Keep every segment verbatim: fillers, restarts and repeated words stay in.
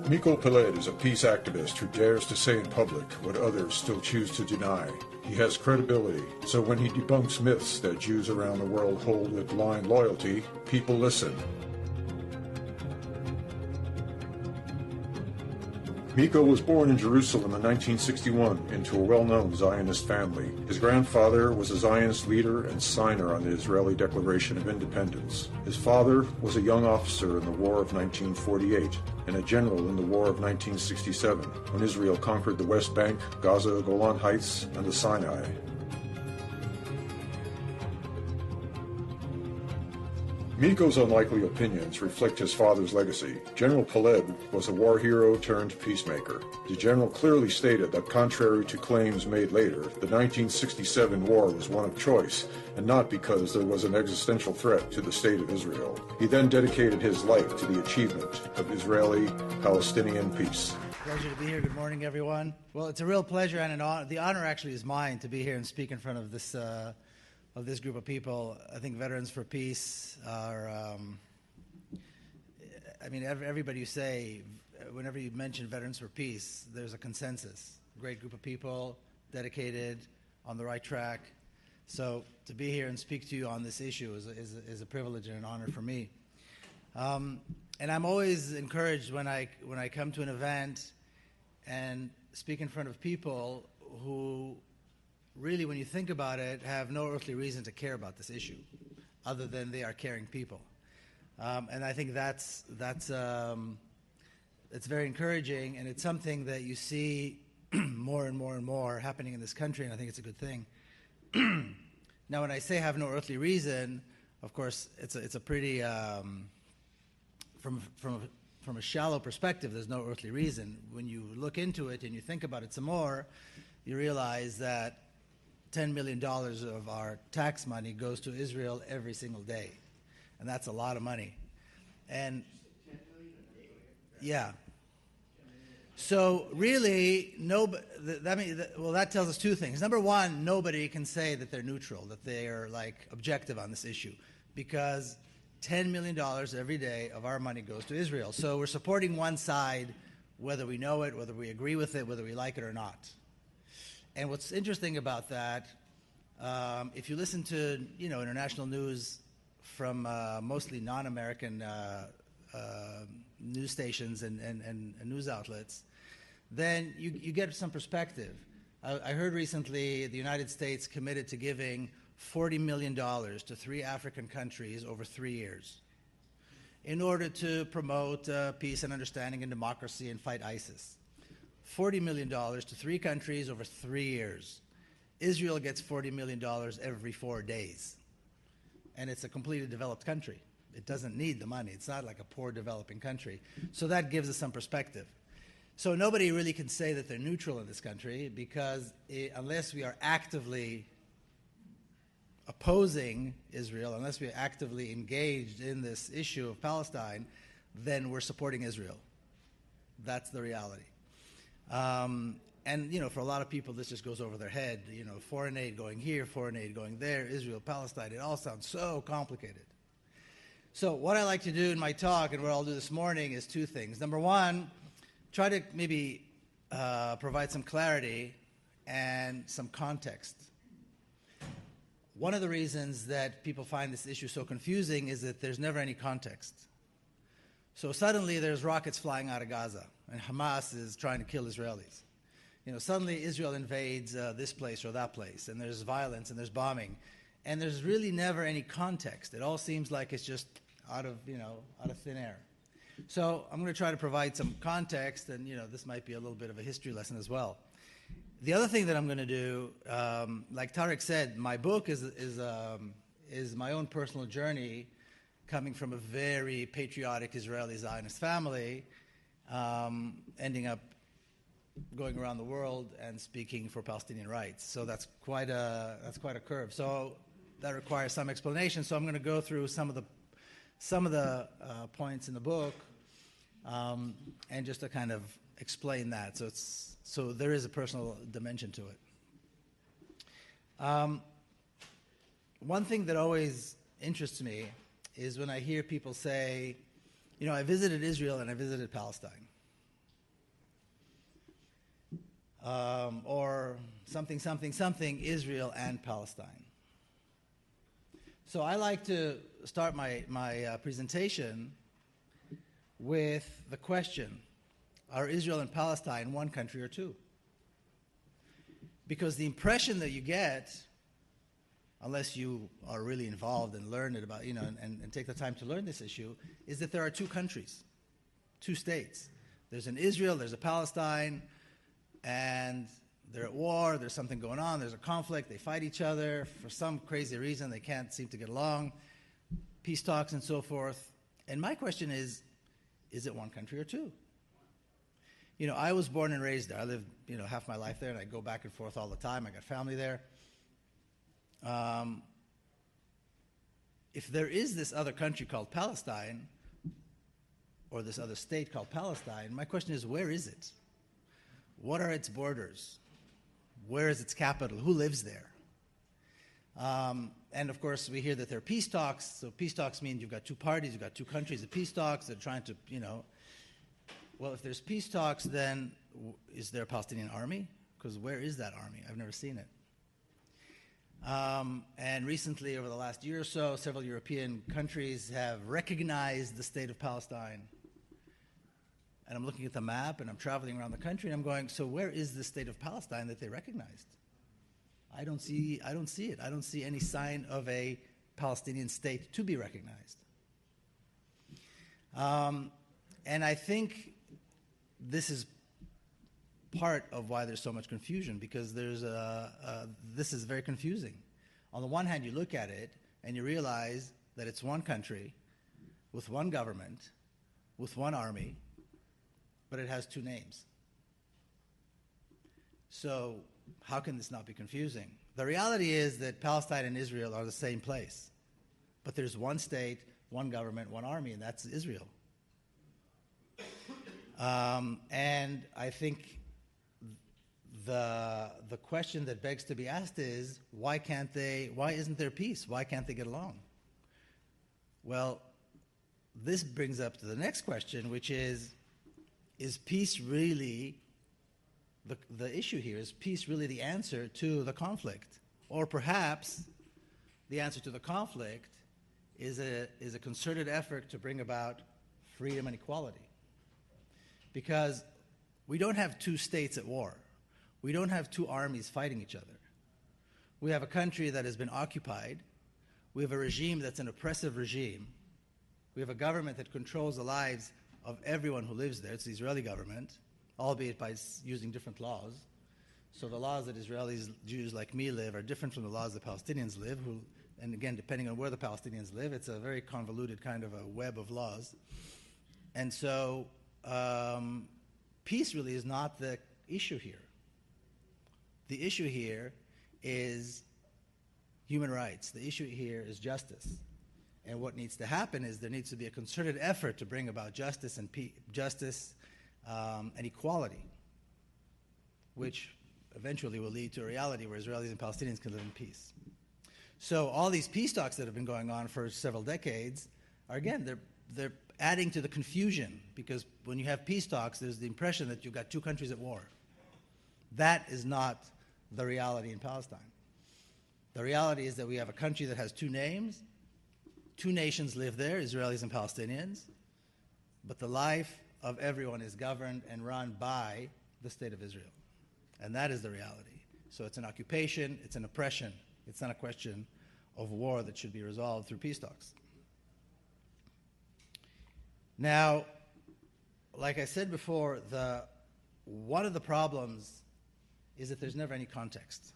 Miko Peled is a peace activist who dares to say in public what others still choose to deny. He has credibility, so when he debunks myths that Jews around the world hold with blind loyalty, people listen. Miko was born in Jerusalem in nineteen sixty-one into a well-known Zionist family. His grandfather was a Zionist leader and signer on the Israeli Declaration of Independence. His father was a young officer in the War of nineteen forty-eight and a general in the War of nineteen sixty-seven, when Israel conquered the West Bank, Gaza, Golan Heights, and the Sinai. Miko's unlikely opinions reflect his father's legacy. General Peled was a war hero turned peacemaker. The general clearly stated that contrary to claims made later, the nineteen sixty-seven war was one of choice, and not because there was an existential threat to the state of Israel. He then dedicated his life to the achievement of Israeli-Palestinian peace. Pleasure to be here. Good morning, everyone. Well, it's a real pleasure and an honor. The honor actually is mine to be here and speak in front of this uh, of this group of people. I think Veterans for Peace are, um, I mean, everybody you say, whenever you mention Veterans for Peace, there's a consensus. Great group of people, dedicated, on the right track. So to be here and speak to you on this issue is, is, is a privilege and an honor for me. Um, and I'm always encouraged when I, when I come to an event and speak in front of people who really, when you think about it, have no earthly reason to care about this issue, other than they are caring people. Um, and I think that's that's um, it's very encouraging, and it's something that you see more and more and more happening in this country, and I think it's a good thing. Now, when I say have no earthly reason, of course, it's a, it's a pretty um, from from a, from a shallow perspective. There's no earthly reason. When you look into it and you think about it some more, you realize that ten million dollars of our tax money goes to Israel every single day. And that's a lot of money. And yeah. So really, no, that mean, well, that tells us two things. Number one, nobody can say that they're neutral, that they are like objective on this issue, because ten million dollars every day of our money goes to Israel. So we're supporting one side, whether we know it, whether we agree with it, whether we like it or not. And what's interesting about that, um, if you listen to, you know, international news from uh, mostly non-American uh, uh, news stations and, and, and, and news outlets, then you, you get some perspective. I, I heard recently the United States committed to giving forty million dollars to three African countries over three years in order to promote uh, peace and understanding and democracy and fight ISIS. forty million dollars to three countries over three years. Israel gets forty million dollars every four days. And it's a completely developed country. It doesn't need the money. It's not like a poor developing country. So that gives us some perspective. So nobody really can say that they're neutral in this country, because it, unless we are actively opposing Israel, unless we are actively engaged in this issue of Palestine, then we're supporting Israel. That's the reality. Um, and, you know, for a lot of people, this just goes over their head. You know, foreign aid going here, foreign aid going there, Israel, Palestine, it all sounds so complicated. So what I like to do in my talk, and what I'll do this morning, is two things. Number one, try to maybe uh, provide some clarity and some context. One of the reasons that people find this issue so confusing is that there's never any context. So suddenly there's rockets flying out of Gaza, and Hamas is trying to kill Israelis. You know, suddenly Israel invades uh, this place or that place, and there's violence and there's bombing, and there's really never any context. It all seems like it's just out of, you know, out of thin air. So I'm going to try to provide some context, and, you know, this might be a little bit of a history lesson as well. The other thing that I'm going to do, um, like Tarek said, my book is is um, is my own personal journey, coming from a very patriotic Israeli Zionist family, um, ending up going around the world and speaking for Palestinian rights. So that's quite a that's quite a curve. So that requires some explanation. So I'm going to go through some of the some of the uh, points in the book, um, and just to kind of explain that. So it's so there is a personal dimension to it. Um, one thing that always interests me is when I hear people say, you know, I visited Israel and I visited Palestine. um, or something, something, something, Israel and Palestine. So I like to start my, my uh, presentation with the question, are Israel and Palestine one country or two? Because the impression that you get, unless you are really involved and learn it about, you know, and, and take the time to learn this issue, is that there are two countries, two states. There's an Israel, there's a Palestine, and they're at war, there's something going on, there's a conflict, they fight each other. For some crazy reason, they can't seem to get along, peace talks and so forth. And my question is, is it one country or two? You know, I was born and raised there. I lived, you know, half my life there, and I go back and forth all the time. I got family there. Um, if there is this other country called Palestine, or this other state called Palestine, my question is, where is it? What are its borders? Where is its capital? Who lives there? Um, and of course, we hear that there are peace talks. So peace talks mean you've got two parties, you've got two countries at peace talks. They're trying to, you know, well, if there's peace talks, then w- is there a Palestinian army? Because where is that army? I've never seen it. Um, and recently, over the last year or so, several European countries have recognized the state of Palestine. And I'm looking at the map, and I'm traveling around the country, and I'm going, so where is the state of Palestine that they recognized? I don't see, I don't see it. I don't see any sign of a Palestinian state to be recognized. Um, and I think this is part of why there's so much confusion, because there's a, a, this is very confusing. On the one hand, you look at it, and you realize that it's one country, with one government, with one army, but it has two names. So how can this not be confusing? The reality is that Palestine and Israel are the same place. But there's one state, one government, one army, and that's Israel. Um, and I think the, the question that begs to be asked is, why can't they, why isn't there peace? Why can't they get along? Well, this brings up to the next question, which is, is peace really The, the issue here? Is peace really the answer to the conflict? Or perhaps the answer to the conflict is a, is a concerted effort to bring about freedom and equality. Because we don't have two states at war. We don't have two armies fighting each other. We have a country that has been occupied. We have a regime that's an oppressive regime. We have a government that controls the lives of everyone who lives there. It's the Israeli government, albeit by using different laws. So the laws that Israelis, Jews like me live are different from the laws that Palestinians live, who, and again, depending on where the Palestinians live, it's a very convoluted kind of a web of laws. And so um, peace really is not the issue here. The issue here is human rights. The issue here is justice. And what needs to happen is there needs to be a concerted effort to bring about justice and pe- justice Um, and equality, which eventually will lead to a reality where Israelis and Palestinians can live in peace. So all these peace talks that have been going on for several decades are, again, they're, they're adding to the confusion, because when you have peace talks, there's the impression that you've got two countries at war. That is not the reality in Palestine. The reality is that we have a country that has two names, two nations live there, Israelis and Palestinians, but the life of everyone is governed and run by the state of Israel. And that is the reality. So it's an occupation, it's an oppression. It's not a question of war that should be resolved through peace talks. Now, like I said before, the, one of the problems is that there's never any context.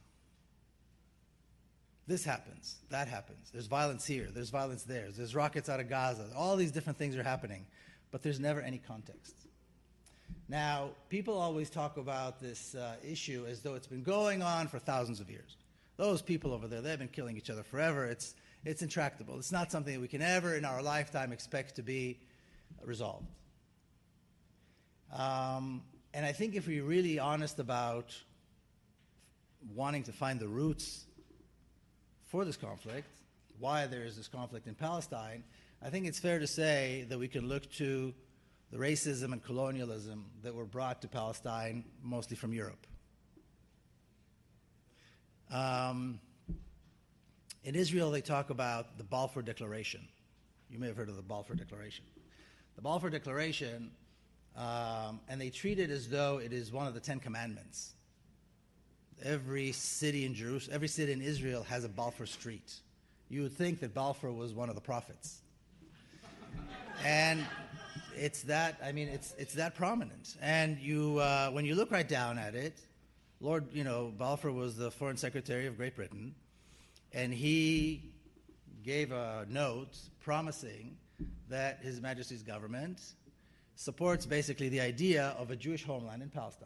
This happens, that happens. There's violence here, there's violence there, there's rockets out of Gaza. All these different things are happening, but there's never any context. Now, people always talk about this uh, issue as though it's been going on for thousands of years. Those people over there, they've been killing each other forever. It's, it's intractable. It's not something that we can ever in our lifetime expect to be resolved. Um, and I think if we're really honest about wanting to find the roots for this conflict, why there is this conflict in Palestine, I think it's fair to say that we can look to the racism and colonialism that were brought to Palestine mostly from Europe. Um, in Israel, they talk about the Balfour Declaration. You may have heard of the Balfour Declaration. The Balfour Declaration, um, and they treat it as though it is one of the Ten Commandments. Every city in Jerusalem, every city in Israel has a Balfour Street. You would think that Balfour was one of the prophets. And it's that, I mean, it's it's that prominent. And you, uh, when you look right down at it, Lord, you know, Balfour was the Foreign Secretary of Great Britain, and he gave a note promising that His Majesty's government supports basically the idea of a Jewish homeland in Palestine.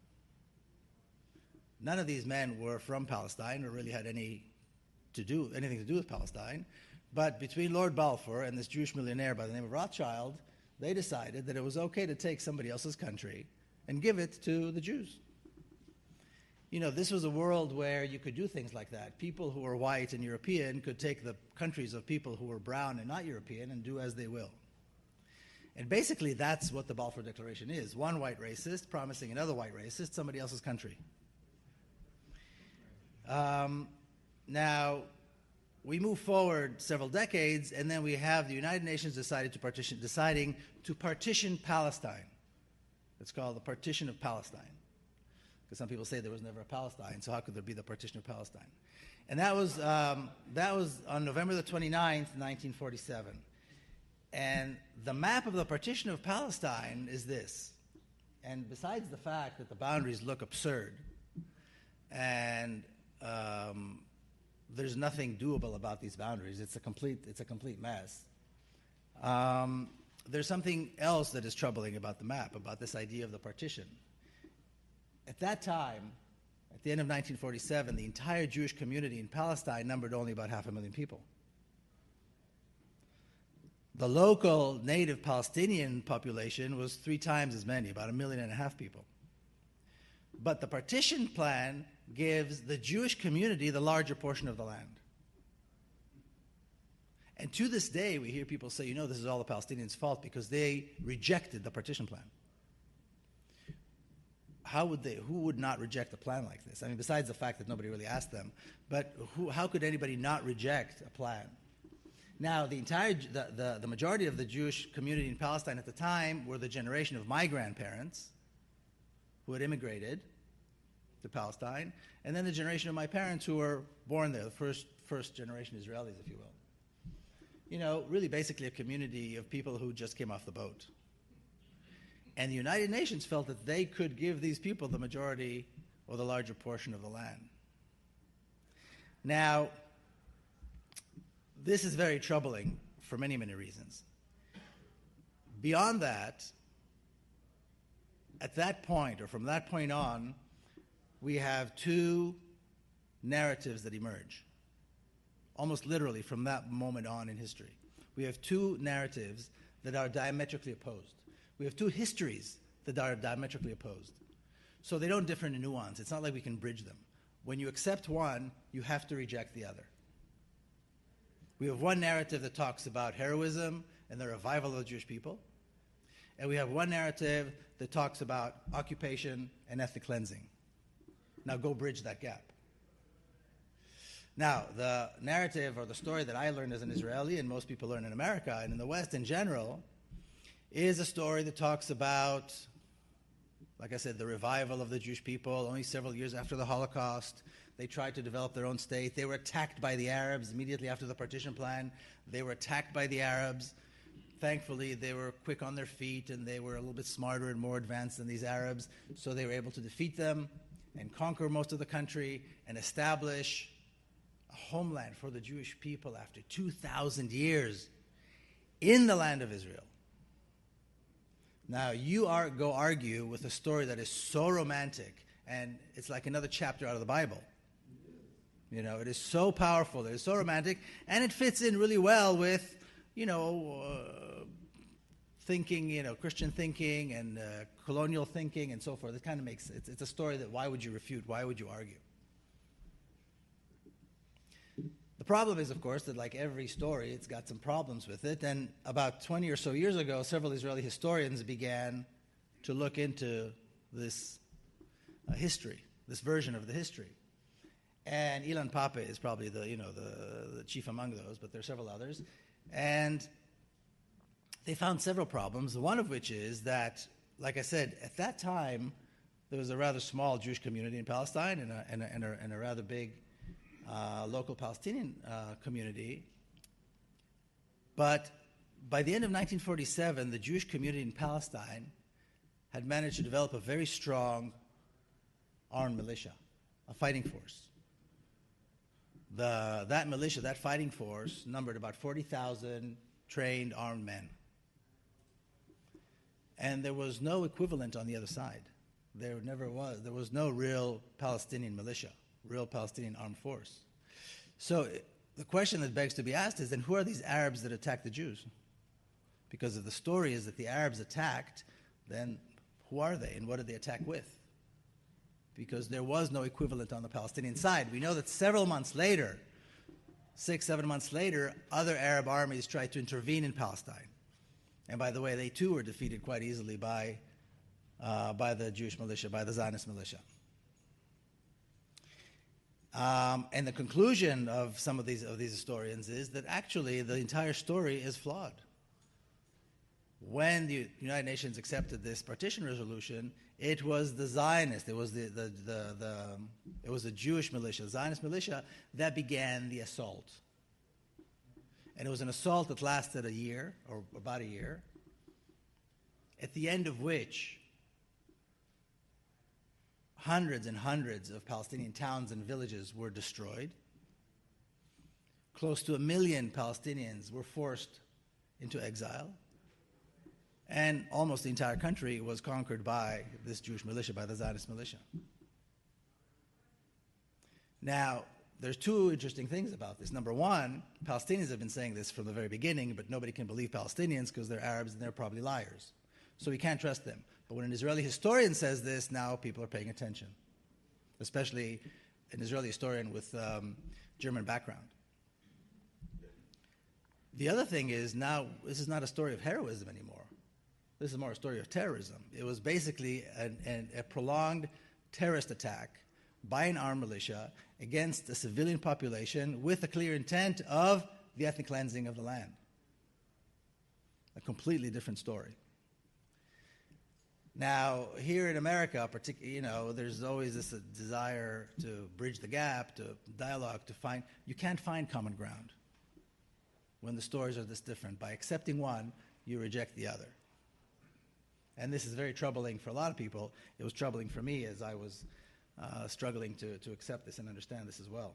None of these men were from Palestine or really had any to do anything to do with Palestine, but between Lord Balfour and this Jewish millionaire by the name of Rothschild, they decided that it was okay to take somebody else's country and give it to the Jews. You know, this was a world where you could do things like that. People who were white and European could take the countries of people who were brown and not European and do as they will. And basically that's what the Balfour Declaration is. One white racist promising another white racist somebody else's country. Um, now, we move forward several decades, and then we have the United Nations decided to partition, deciding to partition Palestine. It's called the Partition of Palestine. Because some people say there was never a Palestine, so how could there be the Partition of Palestine? And that was, um, that was on November the twenty-ninth, nineteen forty-seven. And the map of the Partition of Palestine is this. And besides the fact that the boundaries look absurd, and um, there's nothing doable about these boundaries, it's a complete, it's a complete mess. Um, there's something else that is troubling about the map, about this idea of the partition. At that time, at the end of nineteen forty-seven, the entire Jewish community in Palestine numbered only about half a million people. The local native Palestinian population was three times as many, about a million and a half people. But the partition plan gives the Jewish community the larger portion of the land. And to this day, we hear people say, you know, this is all the Palestinians' fault because they rejected the partition plan. How would they, who would not reject a plan like this? I mean, besides the fact that nobody really asked them, but who, how could anybody not reject a plan? Now, the entire, the, the, the majority of the Jewish community in Palestine at the time were the generation of my grandparents who had immigrated to Palestine, and then the generation of my parents who were born there, the first, first generation Israelis, if you will. You know, really basically a community of people who just came off the boat. And the United Nations felt that they could give these people the majority or the larger portion of the land. Now, this is very troubling for many, many reasons. Beyond that, at that point, or from that point on, we have two narratives that emerge, almost literally from that moment on in history. We have two narratives that are diametrically opposed. We have two histories that are diametrically opposed. So they don't differ in nuance. It's not like we can bridge them. When you accept one, you have to reject the other. We have one narrative that talks about heroism and the revival of the Jewish people. And we have one narrative that talks about occupation and ethnic cleansing. Now go bridge that gap. Now, the narrative or the story that I learned as an Israeli, and most people learn in America and in the West in general, is a story that talks about, like I said, the revival of the Jewish people only several years after the Holocaust. They tried to develop their own state. They were attacked by the Arabs immediately after the partition plan. They were attacked by the Arabs. Thankfully, they were quick on their feet, and they were a little bit smarter and more advanced than these Arabs, so they were able to defeat them and conquer most of the country and establish a homeland for the Jewish people after two thousand years in the land of Israel. Now, you are, go argue with a story that is so romantic, and it's like another chapter out of the Bible. You know, it is so powerful, it is so romantic, and it fits in really well with, you know, uh, thinking, you know, Christian thinking and uh, colonial thinking and so forth. It kind of makes, it's, it's a story that why would you refute, why would you argue? The problem is, of course, that like every story, it's got some problems with it. And about twenty or so years ago, several Israeli historians began to look into this uh, history, this version of the history. And Ilan Pappé is probably the, you know, the, the chief among those, but there are several others. And they found several problems, one of which is that, like I said, at that time, there was a rather small Jewish community in Palestine and a, and a, and a, and a rather big uh, local Palestinian uh, community. But by the end of nineteen forty-seven, the Jewish community in Palestine had managed to develop a very strong armed militia, a fighting force. The, that militia, that fighting force, numbered about forty thousand trained armed men. And there was no equivalent on the other side. There never was. There was no real Palestinian militia, real Palestinian armed force. So the question that begs to be asked is, then who are these Arabs that attacked the Jews? Because if the story is that the Arabs attacked, then who are they and what did they attack with? Because there was no equivalent on the Palestinian side. We know that several months later, six, seven months later, other Arab armies tried to intervene in Palestine. And by the way, they too were defeated quite easily by, uh, by the Jewish militia, by the Zionist militia. Um, and the conclusion of some of these, of these historians is that actually the entire story is flawed. When the United Nations accepted this partition resolution, it was the Zionist, it was the, the, the, the, it was the Jewish militia, the Zionist militia, that began the assault. And it was an assault that lasted a year, or about a year, at the end of which hundreds and hundreds of Palestinian towns and villages were destroyed. Close to a million Palestinians were forced into exile. And almost the entire country was conquered by this Jewish militia, by the Zionist militia. Now, there's two interesting things about this. Number one, Palestinians have been saying this from the very beginning, but nobody can believe Palestinians because they're Arabs and they're probably liars. So we can't trust them. But when an Israeli historian says this, now people are paying attention, especially an Israeli historian with um, German background. The other thing is now this is not a story of heroism anymore. This is more a story of terrorism. It was basically an, an, a prolonged terrorist attack by an armed militia against a civilian population with a clear intent of the ethnic cleansing of the land. A completely different story. Now, here in America, partic- you know, there's always this uh, desire to bridge the gap, to dialogue, to find, you can't find common ground when the stories are this different. By accepting one, you reject the other. And this is very troubling for a lot of people. It was troubling for me as I was uh, struggling to, to accept this and understand this as well.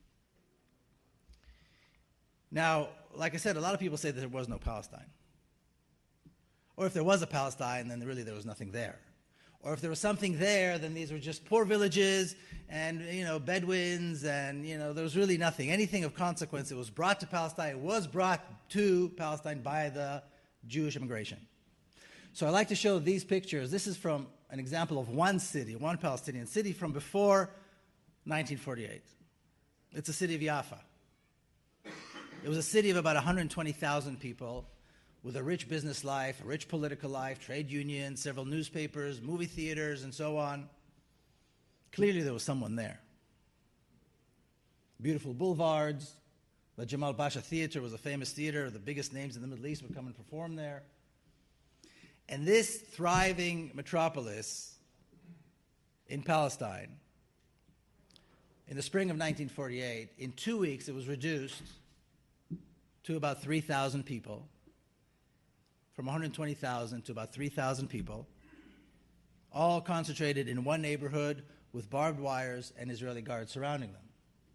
Now, like I said, a lot of people say that there was no Palestine. Or if there was a Palestine, then really there was nothing there. Or if there was something there, then these were just poor villages and, you know, Bedouins, and, you know, there was really nothing. Anything of consequence that was brought to Palestine was brought to Palestine by the Jewish immigration. So I like to show these pictures. This is from an example of one city, one Palestinian city from before nineteen forty-eight. It's the city of Jaffa. It was a city of about one hundred twenty thousand people with a rich business life, a rich political life, trade unions, several newspapers, movie theaters, and so on. Clearly there was someone there. Beautiful boulevards. The Jamal Pasha Theater was a famous theater. The biggest names in the Middle East would come and perform there. And this thriving metropolis in Palestine, in the spring of nineteen forty-eight, in two weeks it was reduced to about three thousand people, from one hundred twenty thousand to about three thousand people, all concentrated in one neighborhood with barbed wires and Israeli guards surrounding them.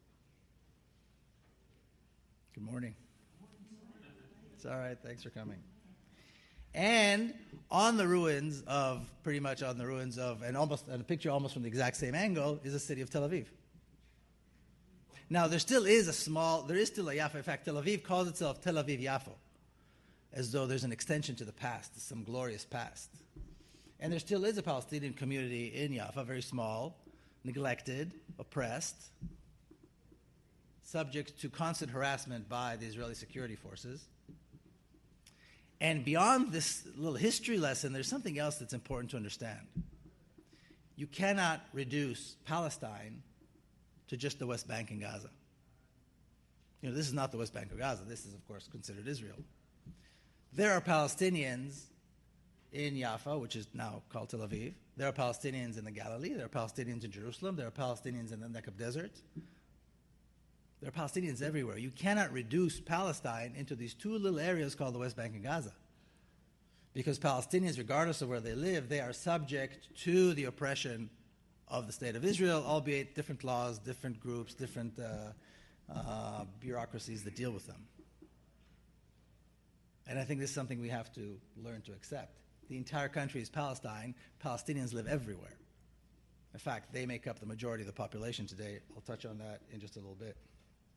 Good morning. It's all right, thanks for coming. And on the ruins of, pretty much on the ruins of, and almost, and a picture almost from the exact same angle, is the city of Tel Aviv. Now, there still is a small, there is still a Jaffa. In fact, Tel Aviv calls itself Tel Aviv Yafo, as though there's an extension to the past, some glorious past. And there still is a Palestinian community in Jaffa, very small, neglected, oppressed, subject to constant harassment by the Israeli security forces. And beyond this little history lesson, there's something else that's important to understand. You cannot reduce Palestine to just the West Bank and Gaza. You know, this is not the West Bank or Gaza. This is, of course, considered Israel. There are Palestinians in Jaffa, which is now called Tel Aviv. There are Palestinians in the Galilee. There are Palestinians in Jerusalem. There are Palestinians in the Negev Desert. There are Palestinians everywhere. You cannot reduce Palestine into these two little areas called the West Bank and Gaza. Because Palestinians, regardless of where they live, they are subject to the oppression of the State of Israel, albeit different laws, different groups, different uh, uh, bureaucracies that deal with them. And I think this is something we have to learn to accept. The entire country is Palestine. Palestinians live everywhere. In fact, they make up the majority of the population today. I'll touch on that in just a little bit.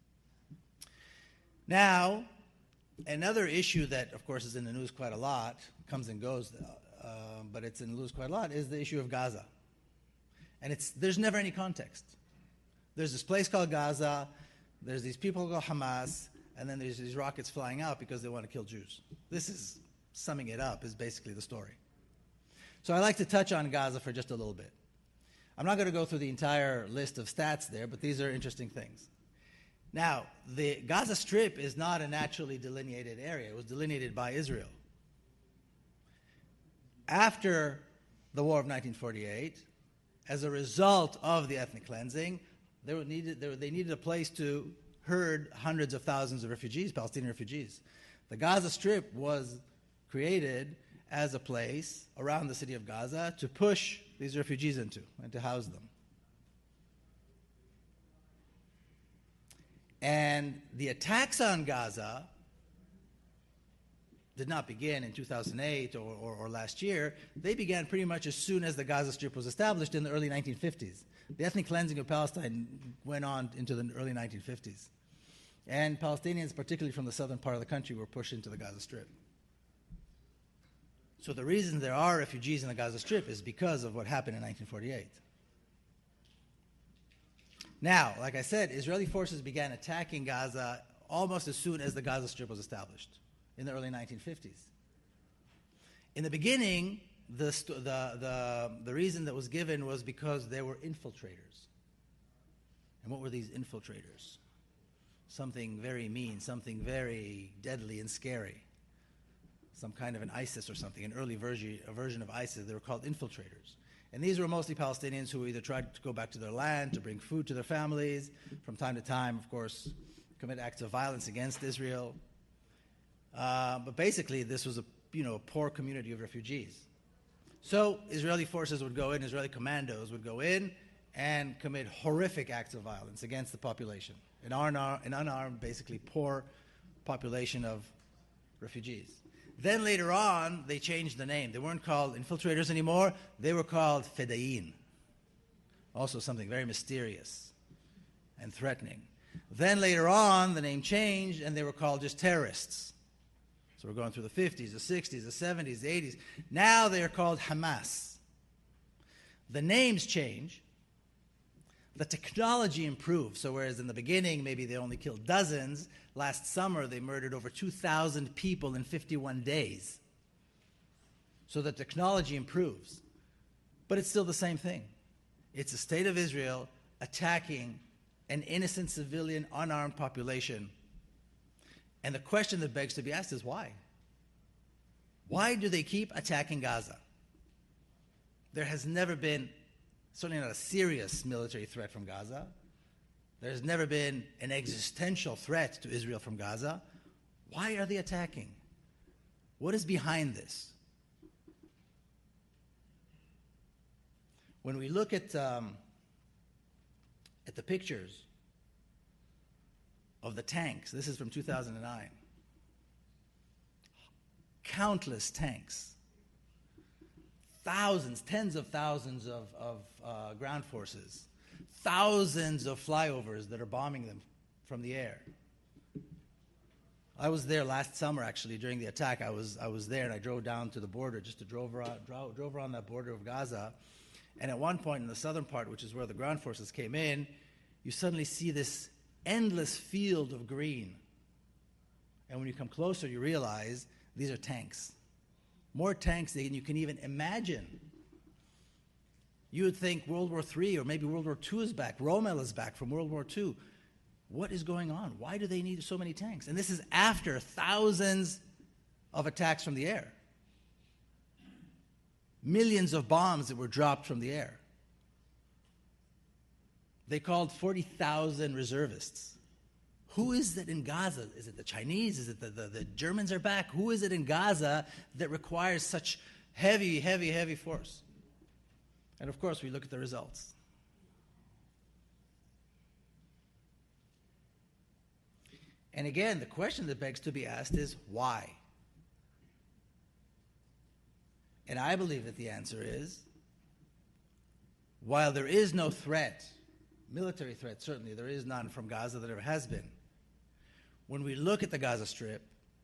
Now, another issue that, of course, is in the news quite a lot, comes and goes, uh, but it's in the news quite a lot, is the issue of Gaza. And it's there's never any context. There's this place called Gaza, there's these people called Hamas, and then there's these rockets flying out because they want to kill Jews. This is, summing it up, is basically the story. So I'd like to touch on Gaza for just a little bit. I'm not going to go through the entire list of stats there, but these are interesting things. Now, the Gaza Strip is not a naturally delineated area. It was delineated by Israel. After the War of nineteen forty-eight, as a result of the ethnic cleansing, they, were needed, they, were, they needed a place to herd hundreds of thousands of refugees, Palestinian refugees. The Gaza Strip was created as a place around the city of Gaza to push these refugees into and to house them. And the attacks on Gaza did not begin in two thousand eight or, or, or last year. They began pretty much as soon as the Gaza Strip was established in the early nineteen fifties. The ethnic cleansing of Palestine went on into the early nineteen fifties. And Palestinians, particularly from the southern part of the country, were pushed into the Gaza Strip. So the reason there are refugees in the Gaza Strip is because of what happened in nineteen forty-eight. Now, like I said, Israeli forces began attacking Gaza almost as soon as the Gaza Strip was established, in the early nineteen fifties. In the beginning, the, the, the, the reason that was given was because there were infiltrators. And what were these infiltrators? Something very mean, something very deadly and scary. Some kind of an ISIS or something, an early version, a version of ISIS. They were called infiltrators. And these were mostly Palestinians who either tried to go back to their land, to bring food to their families, from time to time, of course, commit acts of violence against Israel. Uh, but basically, this was a you know a poor community of refugees. So Israeli forces would go in, Israeli commandos would go in and commit horrific acts of violence against the population, an unarmed, an unarmed basically poor population of refugees. Then later on, they changed the name. They weren't called infiltrators anymore. They were called Fedayeen. Also something very mysterious and threatening. Then later on, the name changed, and they were called just terrorists. So we're going through the fifties, the sixties, the seventies, the eighties. Now they are called Hamas. The names change. The technology improves. So whereas in the beginning, maybe they only killed dozens, last summer they murdered over two thousand people in fifty-one days. So the technology improves. But it's still the same thing. It's the state of Israel attacking an innocent civilian, unarmed population. And the question that begs to be asked is why? Why do they keep attacking Gaza? There has never been, certainly not a serious military threat from Gaza. There's never been an existential threat to Israel from Gaza. Why are they attacking? What is behind this? When we look at, um, at the pictures of the tanks, this is from two thousand nine, countless tanks, thousands, tens of thousands of, of uh, ground forces, thousands of flyovers that are bombing them from the air. I was there last summer, actually, during the attack. I was I was there, and I drove down to the border, just to drove around, drove, drove around that border of Gaza. And at one point in the southern part, which is where the ground forces came in, you suddenly see this endless field of green. And when you come closer, you realize these are tanks. More tanks than you can even imagine. You would think World War Three or maybe World War Two is back. Rommel is back from World War Two. What is going on? Why do they need so many tanks? And this is after thousands of attacks from the air. Millions of bombs that were dropped from the air. They called forty thousand reservists. Who is it in Gaza? Is it the Chinese? Is it the, the, the Germans are back? Who is it in Gaza that requires such heavy, heavy, heavy force? And of course, we look at the results. And again, the question that begs to be asked is why? And I believe that the answer is, while there is no threat, military threat certainly, there is none from Gaza, there has been. When we look at the Gaza Strip,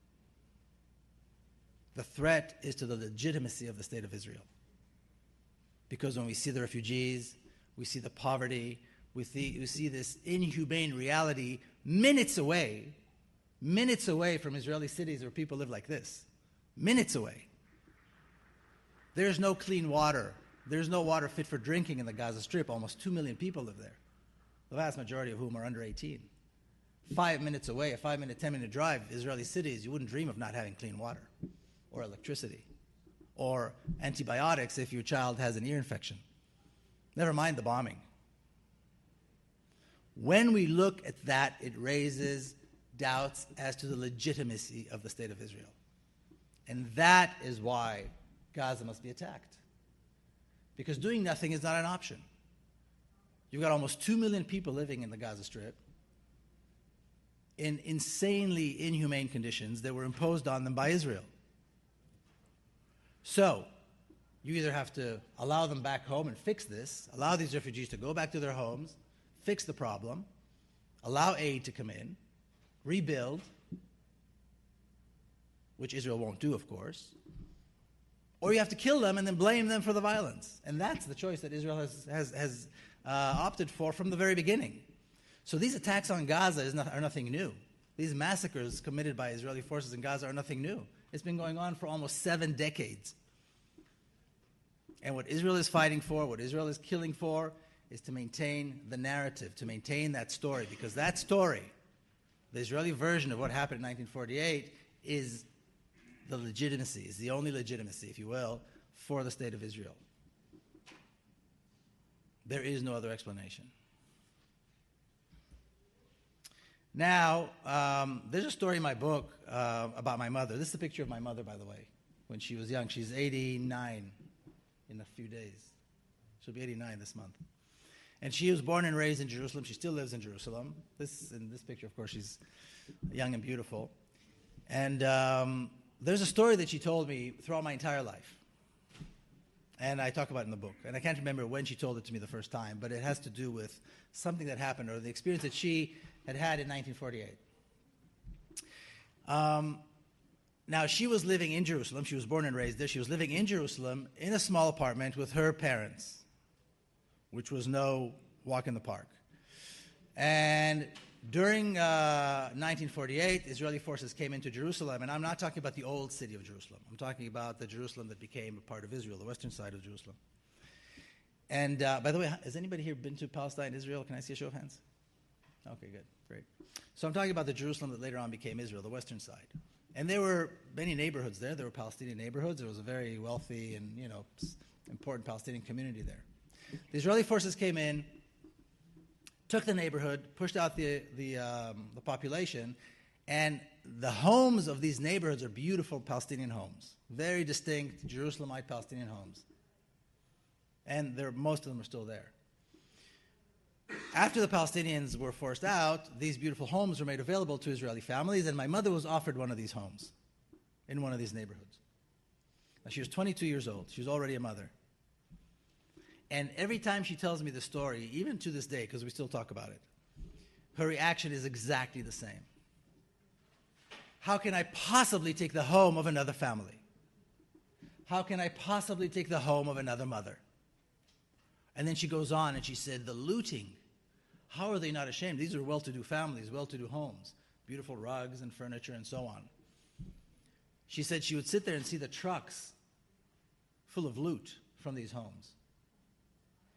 the threat is to the legitimacy of the State of Israel. Because when we see the refugees, we see the poverty, we see, we see this inhumane reality minutes away, minutes away from Israeli cities where people live like this. Minutes away. There's no clean water. There's no water fit for drinking in the Gaza Strip. Almost two million people live there, the vast majority of whom are under eighteen. Five minutes away, a five-minute, ten-minute drive, Israeli cities, you wouldn't dream of not having clean water or electricity or antibiotics if your child has an ear infection. Never mind the bombing. When we look at that, it raises doubts as to the legitimacy of the State of Israel. And that is why Gaza must be attacked. Because doing nothing is not an option. You've got almost two million people living in the Gaza Strip in insanely inhumane conditions that were imposed on them by Israel. So, you either have to allow them back home and fix this, allow these refugees to go back to their homes, fix the problem, allow aid to come in, rebuild, which Israel won't do, of course, or you have to kill them and then blame them for the violence. And that's the choice that Israel has, has, has uh, opted for from the very beginning. So these attacks on Gaza is not, are nothing new. These massacres committed by Israeli forces in Gaza are nothing new. It's been going on for almost seven decades. And what Israel is fighting for, what Israel is killing for, is to maintain the narrative, to maintain that story. Because that story, the Israeli version of what happened in nineteen forty-eight, is the legitimacy, is the only legitimacy, if you will, for the State of Israel. There is no other explanation. Now, um, there's a story in my book uh, about my mother. This is a picture of my mother, by the way, when she was young. She's eighty-nine in a few days. She'll be eighty-nine this month. And she was born and raised in Jerusalem. She still lives in Jerusalem. This, in this picture, of course, she's young and beautiful. And um, there's a story that she told me throughout my entire life. And I talk about it in the book. And I can't remember when she told it to me the first time, but it has to do with something that happened or the experience that she had had in nineteen forty-eight. Um, now, she was living in Jerusalem. She was born and raised there. She was living in Jerusalem in a small apartment with her parents, which was no walk in the park. And during uh, nineteen forty-eight, Israeli forces came into Jerusalem, and I'm not talking about the old city of Jerusalem. I'm talking about the Jerusalem that became a part of Israel, the western side of Jerusalem. And uh, by the way, has anybody here been to Palestine, Israel? Can I see a show of hands? Okay, good, great. So I'm talking about the Jerusalem that later on became Israel, the western side. And there were many neighborhoods there. There were Palestinian neighborhoods. There was a very wealthy and, you know, important Palestinian community there. The Israeli forces came in, took the neighborhood, pushed out the, the, um, the population, and the homes of these neighborhoods are beautiful Palestinian homes, very distinct Jerusalemite Palestinian homes. And most of them are still there. After the Palestinians were forced out, these beautiful homes were made available to Israeli families, and my mother was offered one of these homes in one of these neighborhoods. Now, she was twenty-two years old. She was already a mother. And every time she tells me the story, even to this day, because we still talk about it, her reaction is exactly the same. How can I possibly take the home of another family? How can I possibly take the home of another mother? And then she goes on and she said, the looting, how are they not ashamed? These are well-to-do families, well-to-do homes, beautiful rugs and furniture and so on. She said she would sit there and see the trucks full of loot from these homes.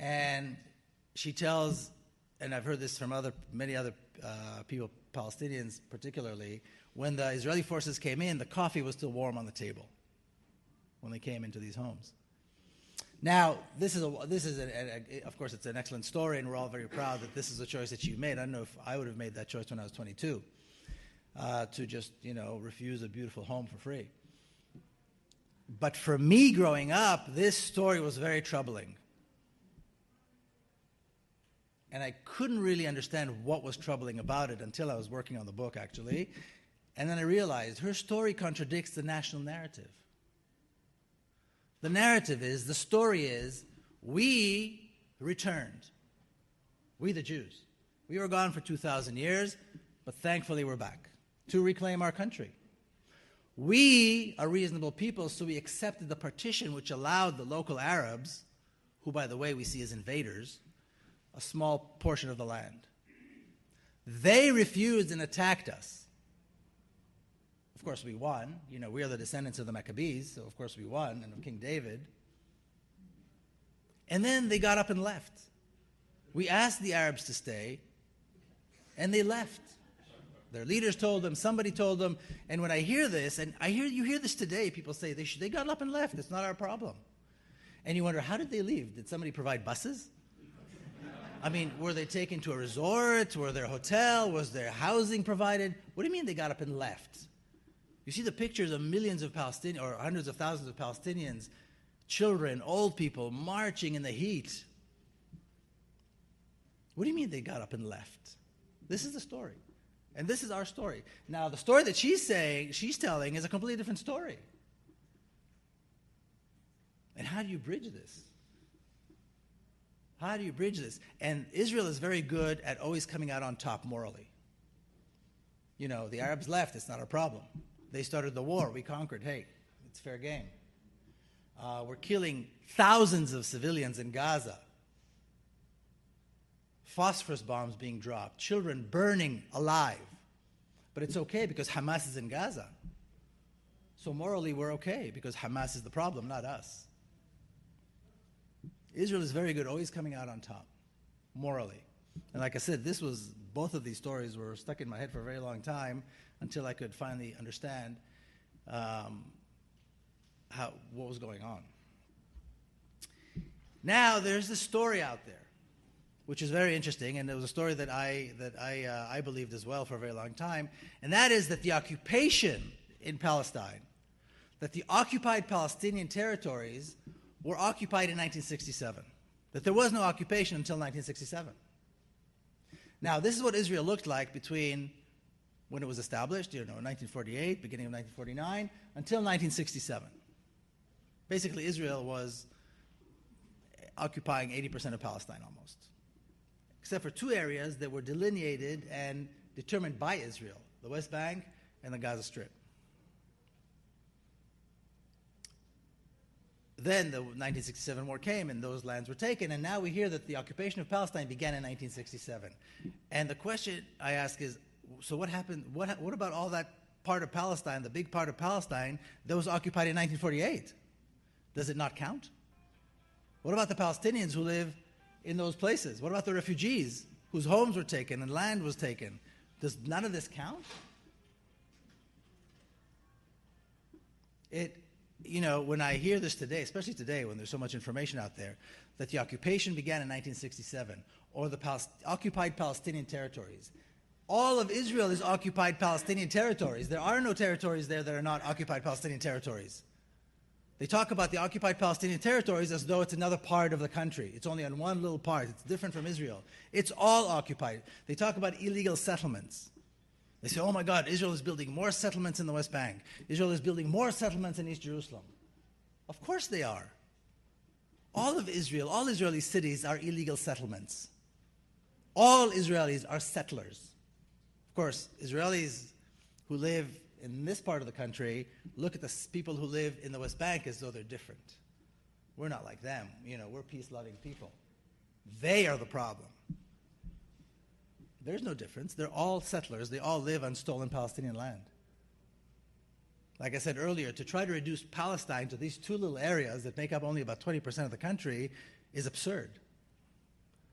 And she tells, and I've heard this from other many other uh, people, Palestinians particularly, when the Israeli forces came in, the coffee was still warm on the table when they came into these homes. Now, this is, a, this is a, a, a, of course, it's an excellent story, and we're all very proud that this is a choice that you made. I don't know if I would have made that choice when I was twenty-two, uh, to just, you know, refuse a beautiful home for free. But for me growing up, this story was very troubling. And I couldn't really understand what was troubling about it until I was working on the book, actually. And then I realized her story contradicts the national narrative. The narrative is, the story is, we returned. We the Jews. We were gone for two thousand years, but thankfully we're back to reclaim our country. We are reasonable people, so we accepted the partition which allowed the local Arabs, who by the way we see as invaders, a small portion of the land. They refused and attacked us. Of course we won. You know, we are the descendants of the Maccabees, so of course we won, and of King David. And then they got up and left. We asked the Arabs to stay, and they left. Their leaders told them, somebody told them, and when I hear this, and I hear you hear this today, people say, they, should, they got up and left, it's not our problem. And you wonder, how did they leave? Did somebody provide buses? I mean, were they taken to a resort? Were there a hotel? Was there housing provided? What do you mean they got up and left? You see the pictures of millions of Palestinians, or hundreds of thousands of Palestinians, children, old people, marching in the heat. What do you mean they got up and left? This is the story. And this is our story. Now, the story that she's saying, she's telling, is a completely different story. And how do you bridge this? How do you bridge this? And Israel is very good at always coming out on top morally. You know, the Arabs left, it's not our problem. They started the war, we conquered, hey, it's fair game. Uh, we're killing thousands of civilians in Gaza. Phosphorus bombs being dropped, children burning alive. But it's okay because Hamas is in Gaza. So morally we're okay because Hamas is the problem, not us. Israel is very good, always coming out on top, morally. And like I said, this was, both of these stories were stuck in my head for a very long time until I could finally understand um, how, what was going on. Now, there's this story out there, which is very interesting, and it was a story that I, that I, uh, I believed as well for a very long time, and that is that the occupation in Palestine, that the occupied Palestinian territories were occupied in nineteen sixty-seven, that there was no occupation until nineteen sixty-seven. Now, this is what Israel looked like between when it was established, you know, nineteen forty-eight, beginning of nineteen forty-nine, until nineteen sixty-seven. Basically, Israel was occupying eighty percent of Palestine almost, except for two areas that were delineated and determined by Israel, the West Bank and the Gaza Strip. Then the nineteen sixty-seven war came and those lands were taken, and now we hear that the occupation of Palestine began in nineteen sixty-seven. And the question I ask is, so what happened, what, what about all that part of Palestine, the big part of Palestine that was occupied in nineteen forty-eight? Does it not count? What about the Palestinians who live in those places? What about the refugees whose homes were taken and land was taken? Does none of this count? It, you know, when I hear this today, especially today when there's so much information out there, that the occupation began in nineteen sixty-seven, or the Pal- occupied Palestinian territories. All of Israel is occupied Palestinian territories. There are no territories there that are not occupied Palestinian territories. They talk about the occupied Palestinian territories as though it's another part of the country. It's only on one little part. It's different from Israel. It's all occupied. They talk about illegal settlements. They say, oh my God, Israel is building more settlements in the West Bank. Israel is building more settlements in East Jerusalem. Of course they are. All of Israel, all Israeli cities are illegal settlements. All Israelis are settlers. Of course, Israelis who live in this part of the country look at the people who live in the West Bank as though they're different. We're not like them. You know, we're peace-loving people. They are the problem. There's no difference. They're all settlers. They all live on stolen Palestinian land. Like I said earlier, to try to reduce Palestine to these two little areas that make up only about twenty percent of the country is absurd.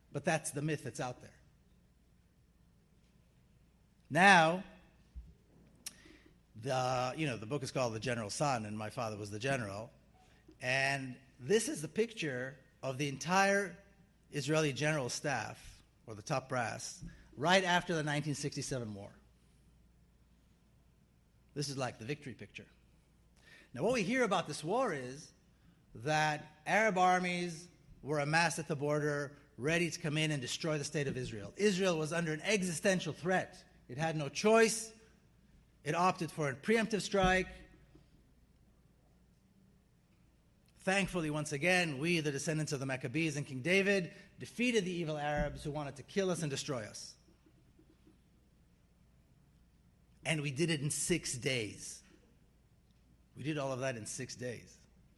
But that's the myth that's out there. Now, the, you know, the book is called The General's Son, and my father was the general. And this is the picture of the entire Israeli general staff, or the top brass, right after the nineteen sixty-seven war. This is like the victory picture. Now, what we hear about this war is that Arab armies were amassed at the border, ready to come in and destroy the state of Israel. Israel was under an existential threat. It had no choice. It opted for a preemptive strike. Thankfully, once again, we, the descendants of the Maccabees and King David, defeated the evil Arabs who wanted to kill us and destroy us. And we did it in six days. We did all of that in six days.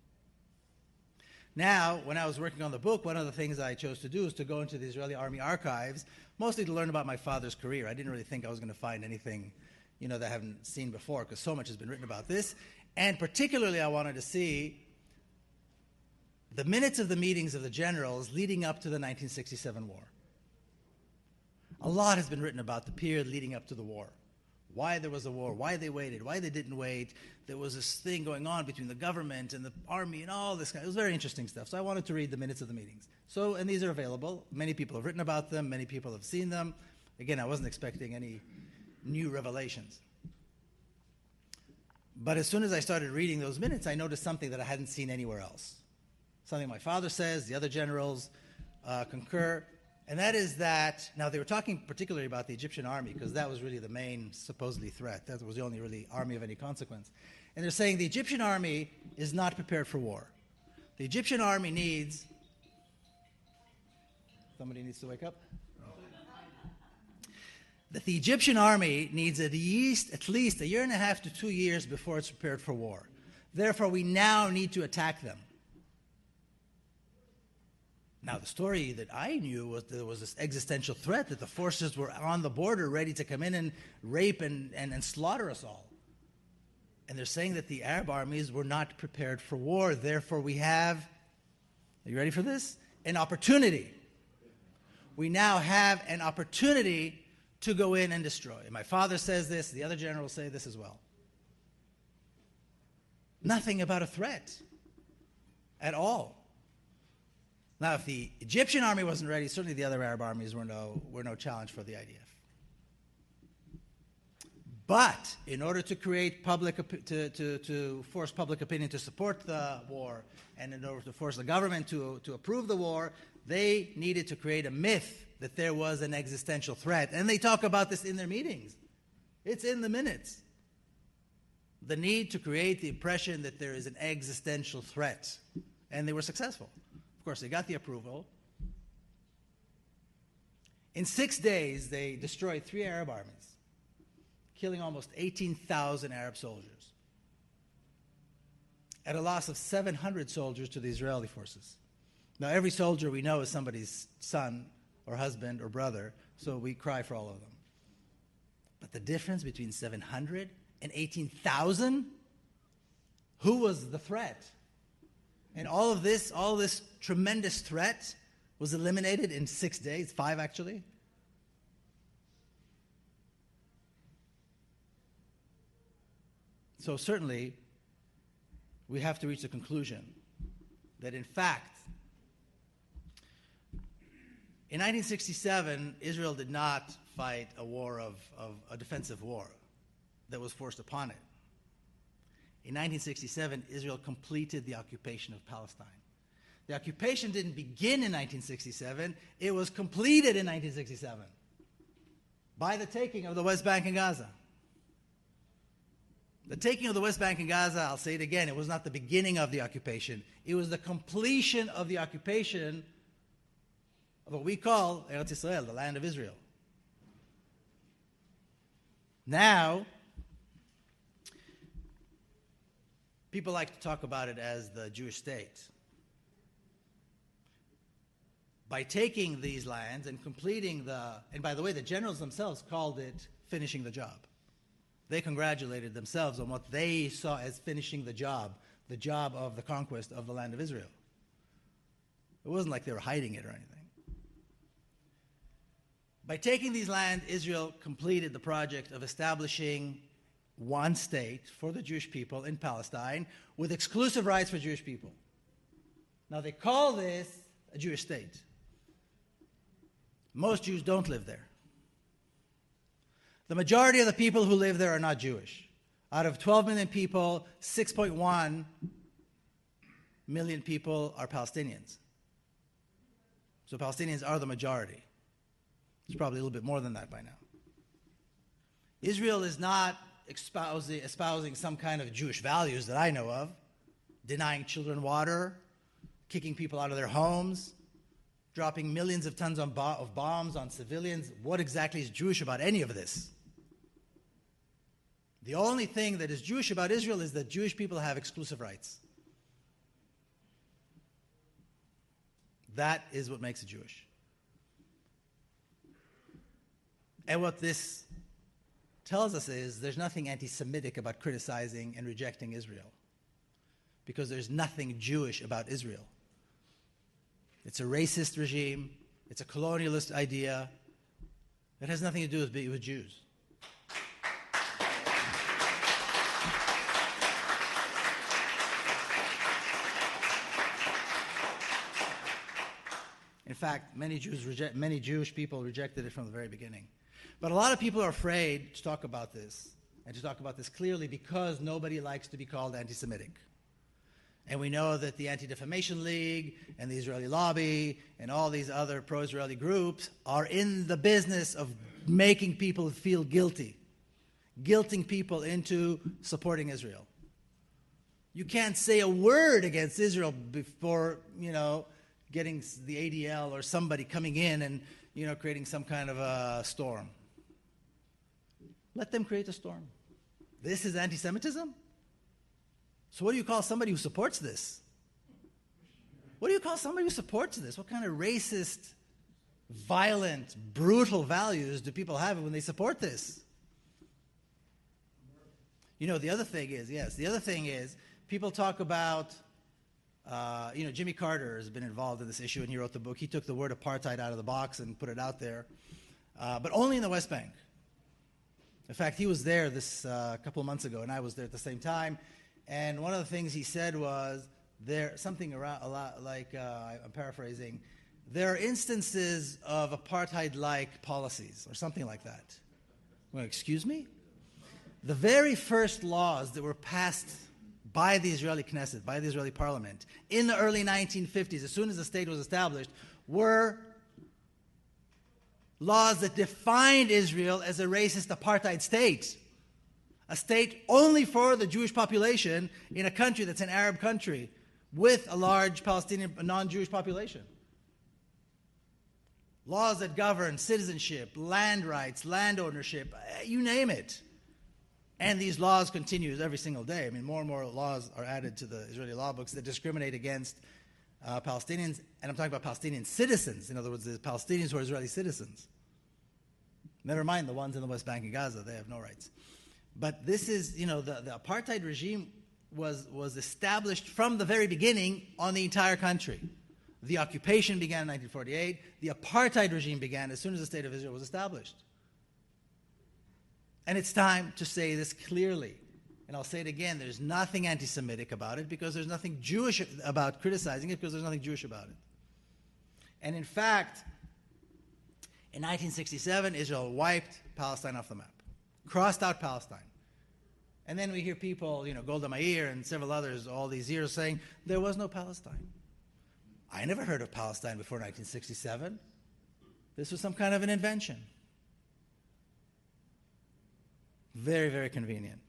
Now, when I was working on the book, one of the things I chose to do is to go into the Israeli Army archives, mostly to learn about my father's career. I didn't really think I was going to find anything, you know, that I haven't seen before, because so much has been written about this. And particularly, I wanted to see the minutes of the meetings of the generals leading up to the nineteen sixty-seven war. A lot has been written about the period leading up to the war. Why there was a war, why they waited, why they didn't wait. There was this thing going on between the government and the army and all this kind. It was very interesting stuff. So I wanted to read the minutes of the meetings. So, and these are available. Many people have written about them. Many people have seen them. Again, I wasn't expecting any new revelations. But as soon as I started reading those minutes, I noticed something that I hadn't seen anywhere else. Something my father says, the other generals uh, concur. And that is that, now they were talking particularly about the Egyptian army, because that was really the main supposedly threat. That was the only really army of any consequence. And they're saying the Egyptian army is not prepared for war. The Egyptian army needs, somebody needs to wake up? That the Egyptian army needs at least, at least a year and a half to two years before it's prepared for war. Therefore, we now need to attack them. Now, the story that I knew was there was this existential threat that the forces were on the border ready to come in and rape and, and, and slaughter us all. And they're saying that the Arab armies were not prepared for war. Therefore, we have, are you ready for this? An opportunity. We now have an opportunity to go in and destroy. And my father says this, the other generals say this as well. Nothing about a threat at all. Now, if the Egyptian army wasn't ready, certainly the other Arab armies were no, were no challenge for the I D F. But in order to create public, to, to, to force public opinion to support the war, and in order to force the government to, to approve the war, they needed to create a myth that there was an existential threat. And they talk about this in their meetings. It's in the minutes. The need to create the impression that there is an existential threat. And they were successful. Of course, they got the approval. In six days, they destroyed three Arab armies, killing almost eighteen thousand Arab soldiers, at a loss of seven hundred soldiers to the Israeli forces. Now, every soldier we know is somebody's son or husband or brother, so we cry for all of them. But the difference between seven hundred and eighteen thousand, who was the threat? And all of this, all this tremendous threat was eliminated in six days, five actually. So certainly, we have to reach the conclusion that in fact, in nineteen sixty-seven, Israel did not fight a war of, of a defensive war that was forced upon it. In nineteen sixty-seven, Israel completed the occupation of Palestine. The occupation didn't begin in nineteen sixty-seven, it was completed in nineteen sixty-seven by the taking of the West Bank and Gaza. The taking of the West Bank and Gaza, I'll say it again, it was not the beginning of the occupation. It was the completion of the occupation of what we call Eretz Yisrael, the land of Israel. Now, people like to talk about it as the Jewish state. By taking these lands and completing the, and by the way, the generals themselves called it finishing the job. They congratulated themselves on what they saw as finishing the job, the job of the conquest of the land of Israel. It wasn't like they were hiding it or anything. By taking these lands, Israel completed the project of establishing one state for the Jewish people in Palestine with exclusive rights for Jewish people. Now they call this a Jewish state. Most Jews don't live there. The majority of the people who live there are not Jewish. Out of twelve million people, six point one million people are Palestinians. So Palestinians are the majority. It's probably a little bit more than that by now. Israel is not espousing, espousing some kind of Jewish values that I know of, denying children water, kicking people out of their homes, dropping millions of tons of, bo- of bombs on civilians. What exactly is Jewish about any of this? The only thing that is Jewish about Israel is that Jewish people have exclusive rights. That is what makes it Jewish. And what this tells us is there's nothing anti-Semitic about criticizing and rejecting Israel, because there's nothing Jewish about Israel. It's a racist regime. It's a colonialist idea. It has nothing to do with, with Jews. In fact, many Jews reject, many Jewish people rejected it from the very beginning. But a lot of people are afraid to talk about this, and to talk about this clearly, because nobody likes to be called anti-Semitic. And we know that the Anti-Defamation League and the Israeli Lobby and all these other pro-Israeli groups are in the business of making people feel guilty, guilting people into supporting Israel. You can't say a word against Israel before, you know, getting the A D L or somebody coming in and, you know, creating some kind of a storm. Let them create a storm. This is anti-Semitism? So what do you call somebody who supports this? What do you call somebody who supports this? What kind of racist, violent, brutal values do people have when they support this? You know, the other thing is, yes, the other thing is, people talk about, uh, you know, Jimmy Carter has been involved in this issue, and he wrote the book. He took the word apartheid out of the box and put it out there, uh, but only in the West Bank. In fact, he was there this uh, couple of months ago, and I was there at the same time. And one of the things he said was, there something around a lot like, uh, I'm paraphrasing, there are instances of apartheid-like policies, or something like that. Well, excuse me? The very first laws that were passed by the Israeli Knesset, by the Israeli parliament, in the early nineteen fifties, as soon as the state was established, were laws that defined Israel as a racist apartheid state. A state only for the Jewish population in a country that's an Arab country with a large Palestinian non-Jewish population. Laws that govern citizenship, land rights, land ownership, you name it. And these laws continue every single day. I mean, more and more laws are added to the Israeli law books that discriminate against uh, Palestinians, and I'm talking about Palestinian citizens. In other words, the Palestinians who are Israeli citizens. Never mind the ones in the West Bank and Gaza, they have no rights. But this is, you know, the, the apartheid regime was, was established from the very beginning on the entire country. The occupation began in nineteen forty-eight. The apartheid regime began as soon as the State of Israel was established. And it's time to say this clearly. And I'll say it again, there's nothing anti-Semitic about it, because there's nothing Jewish about criticizing it, because there's nothing Jewish about it. And in fact, in nineteen sixty-seven, Israel wiped Palestine off the map, crossed out Palestine. And then we hear people, you know, Golda Meir and several others all these years saying, there was no Palestine. I never heard of Palestine before nineteen sixty-seven. This was some kind of an invention. Very, very convenient.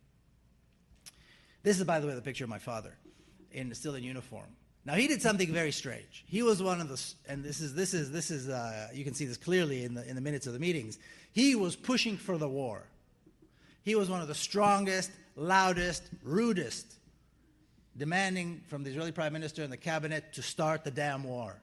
This is, by the way, the picture of my father, in still in uniform. Now, he did something very strange. He was one of the, and this is this is this is uh, you can see this clearly in the in the minutes of the meetings. He was pushing for the war. He was one of the strongest, loudest, rudest, demanding from the Israeli Prime Minister and the cabinet to start the damn war.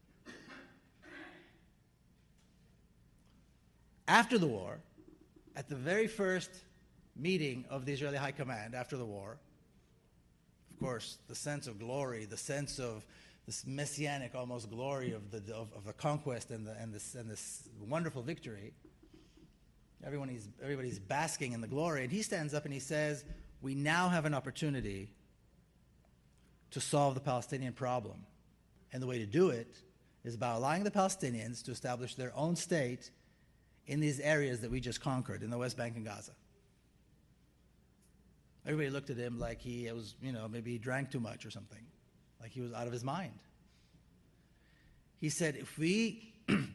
After the war, at the very first meeting of the Israeli High Command after the war, of course, the sense of glory, the sense of this messianic almost glory of the of, of the conquest and the and this and this wonderful victory. Everybody's everybody's basking in the glory, and he stands up and he says, "We now have an opportunity to solve the Palestinian problem, and the way to do it is by allowing the Palestinians to establish their own state in these areas that we just conquered in the West Bank and Gaza." Everybody looked at him like he was, you know, maybe he drank too much or something, like he was out of his mind. He said, if we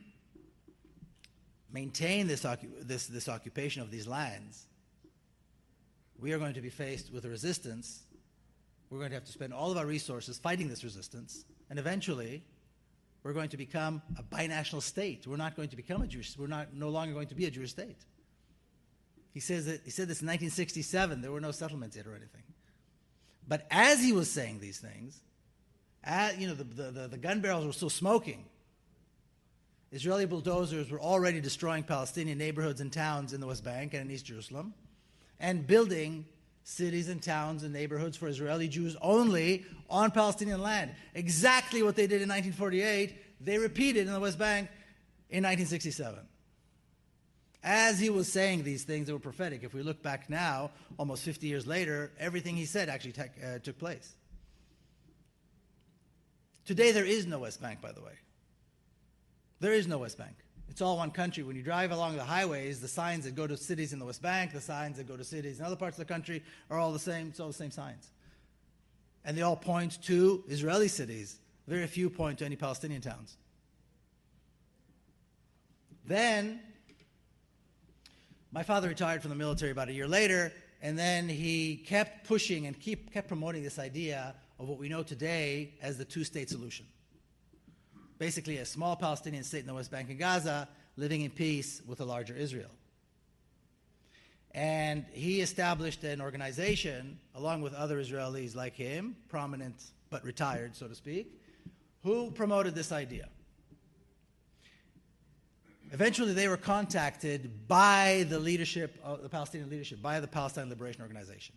maintain this, this, this occupation of these lands, we are going to be faced with a resistance. We're going to have to spend all of our resources fighting this resistance, and eventually we're going to become a binational state. We're not going to become a Jewish, we're not no longer going to be a Jewish state. He says that he said this in nineteen sixty-seven. There were no settlements yet or anything. But as he was saying these things, as, you know, the, the, the, the gun barrels were still smoking. Israeli bulldozers were already destroying Palestinian neighborhoods and towns in the West Bank and in East Jerusalem, and building cities and towns and neighborhoods for Israeli Jews only on Palestinian land. Exactly what they did in nineteen forty-eight, they repeated in the West Bank in nineteen sixty-seven. As he was saying these things that were prophetic, if we look back now, almost fifty years later, everything he said actually te- uh, took place. Today there is no West Bank, by the way. There is no West Bank. It's all one country. When you drive along the highways, the signs that go to cities in the West Bank, the signs that go to cities in other parts of the country are all the same. It's all the same signs. And they all point to Israeli cities. Very few point to any Palestinian towns. Then, my father retired from the military about a year later, and then he kept pushing and keep, kept promoting this idea of what we know today as the two-state solution. Basically, a small Palestinian state in the West Bank and Gaza living in peace with a larger Israel. And he established an organization, along with other Israelis like him, prominent but retired, so to speak, who promoted this idea. Eventually, they were contacted by the leadership, of the Palestinian leadership, by the Palestine Liberation Organization.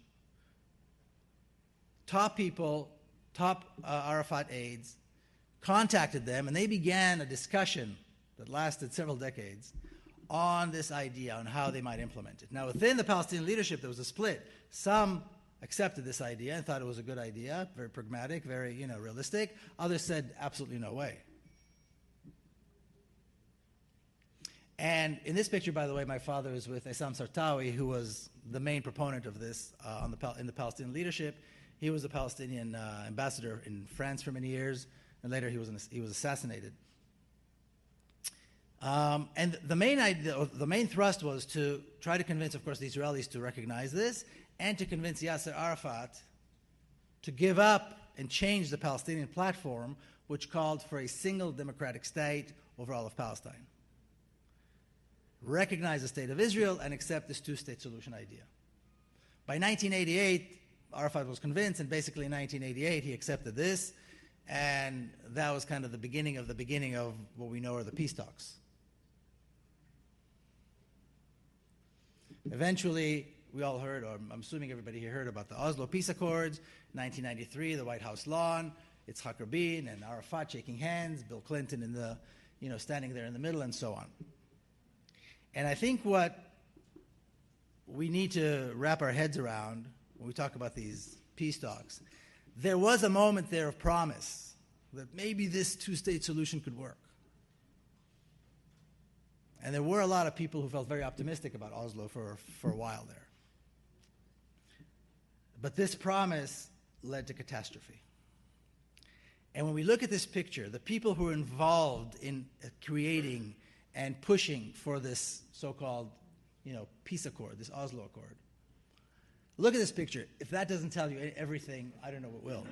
Top people, top uh, Arafat aides, contacted them, and they began a discussion that lasted several decades on this idea, on how they might implement it. Now, within the Palestinian leadership, there was a split. Some accepted this idea and thought it was a good idea, very pragmatic, very, you know, realistic. Others said, absolutely no way. And in this picture, by the way, my father is with Essam Sartawi, who was the main proponent of this uh, on the, in the Palestinian leadership. He was a Palestinian uh, ambassador in France for many years, and later he was, an, he was assassinated. Um, and the main idea, the main thrust was to try to convince, of course, the Israelis to recognize this, and to convince Yasser Arafat to give up and change the Palestinian platform, which called for a single democratic state over all of Palestine. Recognize the state of Israel and accept this two-state solution idea. By nineteen eighty-eight, Arafat was convinced, and basically in nineteen eighty-eight he accepted this, and that was kind of the beginning of the beginning of what we know are the peace talks. Eventually, we all heard, or I'm assuming everybody here heard about the Oslo Peace Accords, nineteen ninety-three, the White House lawn. It's Yitzhak Rabin and Arafat shaking hands, Bill Clinton in the, you know, standing there in the middle, and so on. And I think what we need to wrap our heads around when we talk about these peace talks, there was a moment there of promise that maybe this two-state solution could work. And there were a lot of people who felt very optimistic about Oslo for, for a while there. But this promise led to catastrophe. And when we look at this picture, the people who are involved in creating and pushing for this so-called, you know, peace accord, this Oslo Accord. Look at this picture. If that doesn't tell you everything, I don't know what will.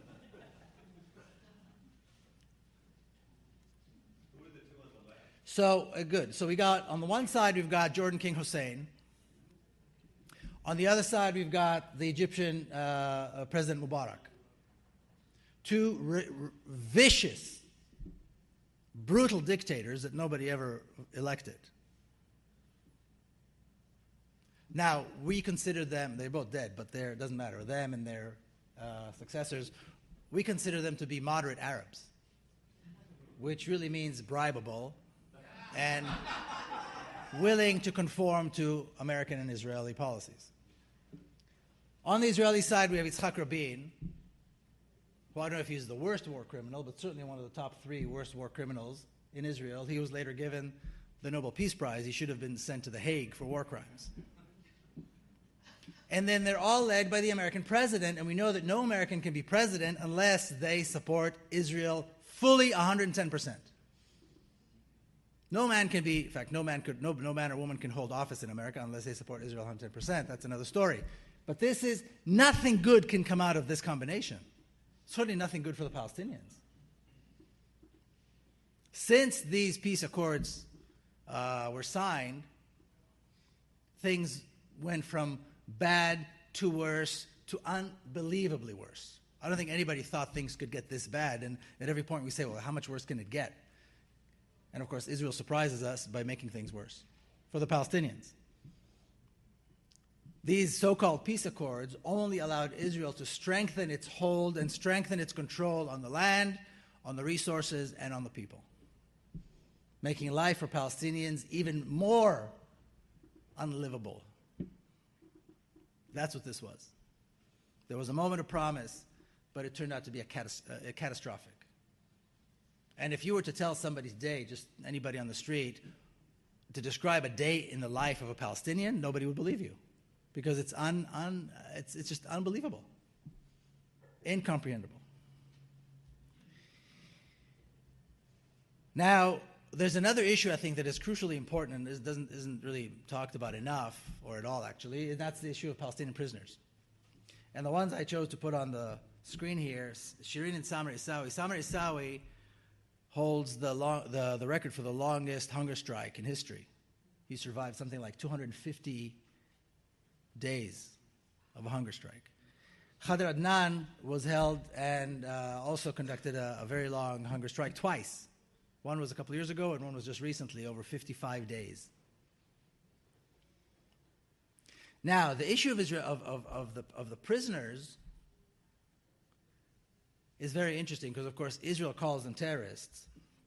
Who are the two on the left? So, uh, good. So we got, on the one side, we've got Jordan King Hussein. On the other side, we've got the Egyptian uh, uh, President Mubarak. Two r- r- vicious, brutal dictators that nobody ever elected. Now, we consider them, they're both dead, but it doesn't matter. Them and their uh, successors we consider them to be moderate Arabs, which really means bribable and willing to conform to American and Israeli policies. On the Israeli side, we have Yitzhak Rabin, who I don't know if he's the worst war criminal, but certainly one of the top three worst war criminals in Israel. He was later given the Nobel Peace Prize. He should have been sent to The Hague for war crimes. And then they're all led by the American president, and we know that no American can be president unless they support Israel fully one hundred ten percent. No man can be, in fact, no man could, no, no man or woman can hold office in America unless they support Israel one hundred ten percent. That's another story. But this is, nothing good can come out of this combination. Certainly nothing good for the Palestinians. Since these peace accords uh, were signed, things went from bad to worse to unbelievably worse. I don't think anybody thought things could get this bad, and at every point we say, well, how much worse can it get? And of course, Israel surprises us by making things worse for the Palestinians. These so-called peace accords only allowed Israel to strengthen its hold and strengthen its control on the land, on the resources, and on the people, making life for Palestinians even more unlivable. That's what this was. There was a moment of promise, but it turned out to be a, catas- uh, a catastrophic. And if you were to tell somebody's day, just anybody on the street, to describe a day in the life of a Palestinian, nobody would believe you, because it's un, un it's it's just unbelievable, incomprehensible. Now, there's another issue I think that is crucially important and is, doesn't isn't really talked about enough, or at all actually, and that's the issue of Palestinian prisoners. And the ones I chose to put on the screen here, Shireen and Samer Issawi. Samer Issawi holds the, long, the, the record for the longest hunger strike in history. He survived something like two hundred fifty days of a hunger strike. Khader Adnan was held and uh, also conducted a, a very long hunger strike twice. One was a couple years ago and one was just recently, over fifty-five days. Now, the issue of, Israel, of, of, of, the, of the prisoners is very interesting because, of course, Israel calls them terrorists.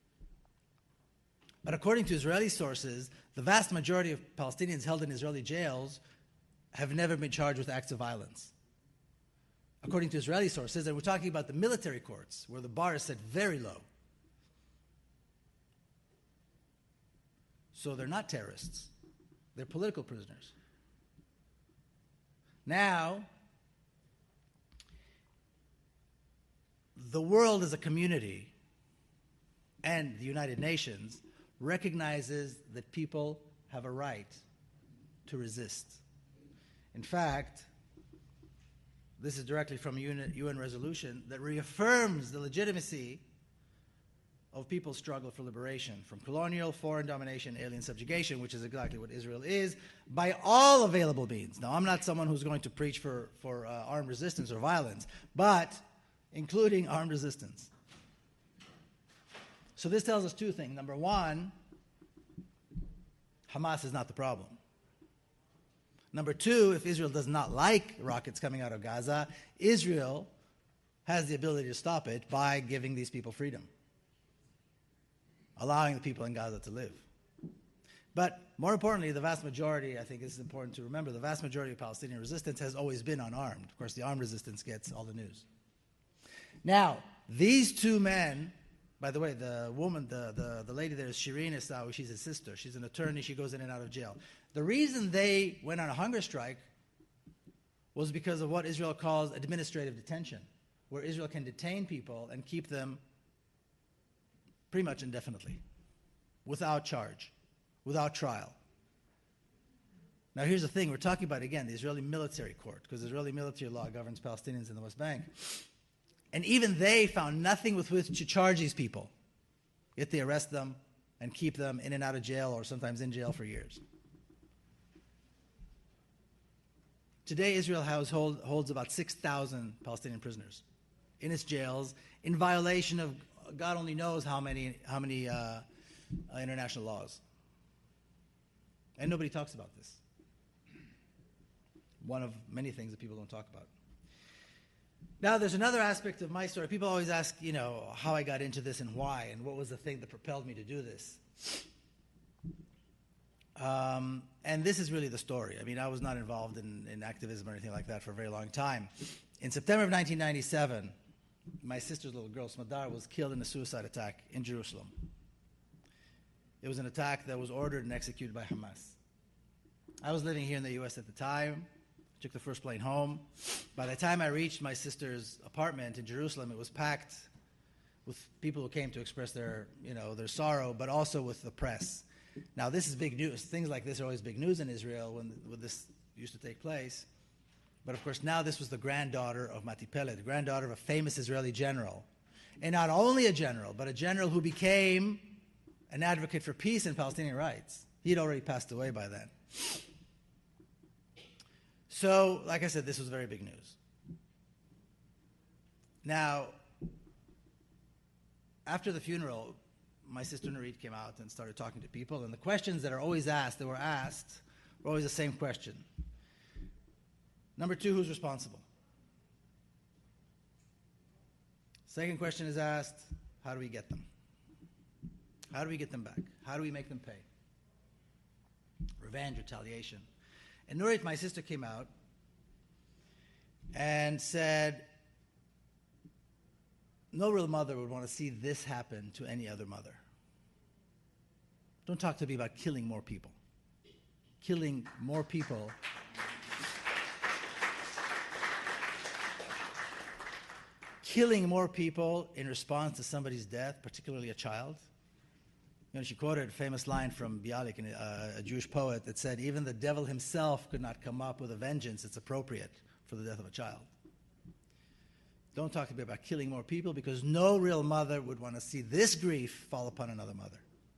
But according to Israeli sources, the vast majority of Palestinians held in Israeli jails have never been charged with acts of violence. According to Israeli sources, and we're talking about the military courts, where the bar is set very low. So they're not terrorists. They're political prisoners. Now, the world as a community and the United Nations recognizes that people have a right to resist. In fact, this is directly from a U N resolution that reaffirms the legitimacy of people's struggle for liberation from colonial, foreign domination, alien subjugation, which is exactly what Israel is, by all available means. Now, I'm not someone who's going to preach for, for uh, armed resistance or violence, but including armed resistance. So this tells us two things. Number one, Hamas is not the problem. Number two, if Israel does not like rockets coming out of Gaza, Israel has the ability to stop it by giving these people freedom, allowing the people in Gaza to live. But more importantly, the vast majority, I think this is important to remember, the vast majority of Palestinian resistance has always been unarmed. Of course, the armed resistance gets all the news. Now, these two men, by the way, the woman, the, the, the lady there is Shireen Issawi. She's his sister. She's an attorney. She goes in and out of jail. The reason they went on a hunger strike was because of what Israel calls administrative detention, where Israel can detain people and keep them pretty much indefinitely, without charge, without trial. Now here's the thing, we're talking about, again, the Israeli military court, because Israeli military law governs Palestinians in the West Bank. And even they found nothing with which to charge these people, yet they arrest them and keep them in and out of jail, or sometimes in jail for years. Today, Israel has hold, holds about six thousand Palestinian prisoners in its jails, in violation of God only knows how many, how many uh, uh, international laws. And nobody talks about this. One of many things that people don't talk about. Now, there's another aspect of my story. People always ask, you know, how I got into this and why, and what was the thing that propelled me to do this. Um, and this is really the story. I mean, I was not involved in, in activism or anything like that for a very long time. In September of nineteen ninety-seven, my sister's little girl, Smadar, was killed in a suicide attack in Jerusalem. It was an attack that was ordered and executed by Hamas. I was living here in the U S at the time. Took the first plane home. By the time I reached my sister's apartment in Jerusalem, it was packed with people who came to express their, you know, their sorrow, but also with the press. Now, this is big news. Things like this are always big news in Israel when, when this used to take place. But of course, now this was the granddaughter of Mati Pele, the granddaughter of a famous Israeli general. And not only a general, but a general who became an advocate for peace and Palestinian rights. He had already passed away by then. So, like I said, this was very big news. Now, after the funeral, my sister Nurit came out and started talking to people, and the questions that are always asked, that were asked, were always the same question. Number two, who's responsible? Second question is asked, how do we get them? How do we get them back? How do we make them pay? Revenge, retaliation. And Nurit, my sister, came out and said, no real mother would want to see this happen to any other mother. Don't talk to me about killing more people. Killing more people. Killing more people in response to somebody's death, particularly a child. You know, she quoted a famous line from Bialik, a, a Jewish poet, that said, even the devil himself could not come up with a vengeance that's appropriate for the death of a child. Don't talk to me about killing more people, because no real mother would want to see this grief fall upon another mother.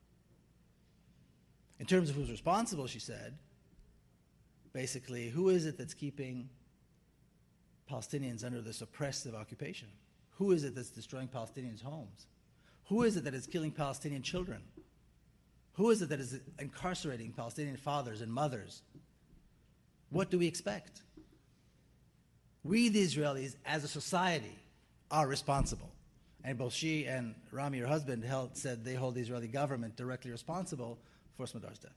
In terms of who's responsible, she said, basically, who is it that's keeping Palestinians under this oppressive occupation? Who is it that's destroying Palestinians' homes? Who is it that is killing Palestinian children? Who is it that is incarcerating Palestinian fathers and mothers? What do we expect? We, the Israelis, as a society, are responsible. And both she and Rami, her husband, held, said they hold the Israeli government directly responsible for Smadar's death.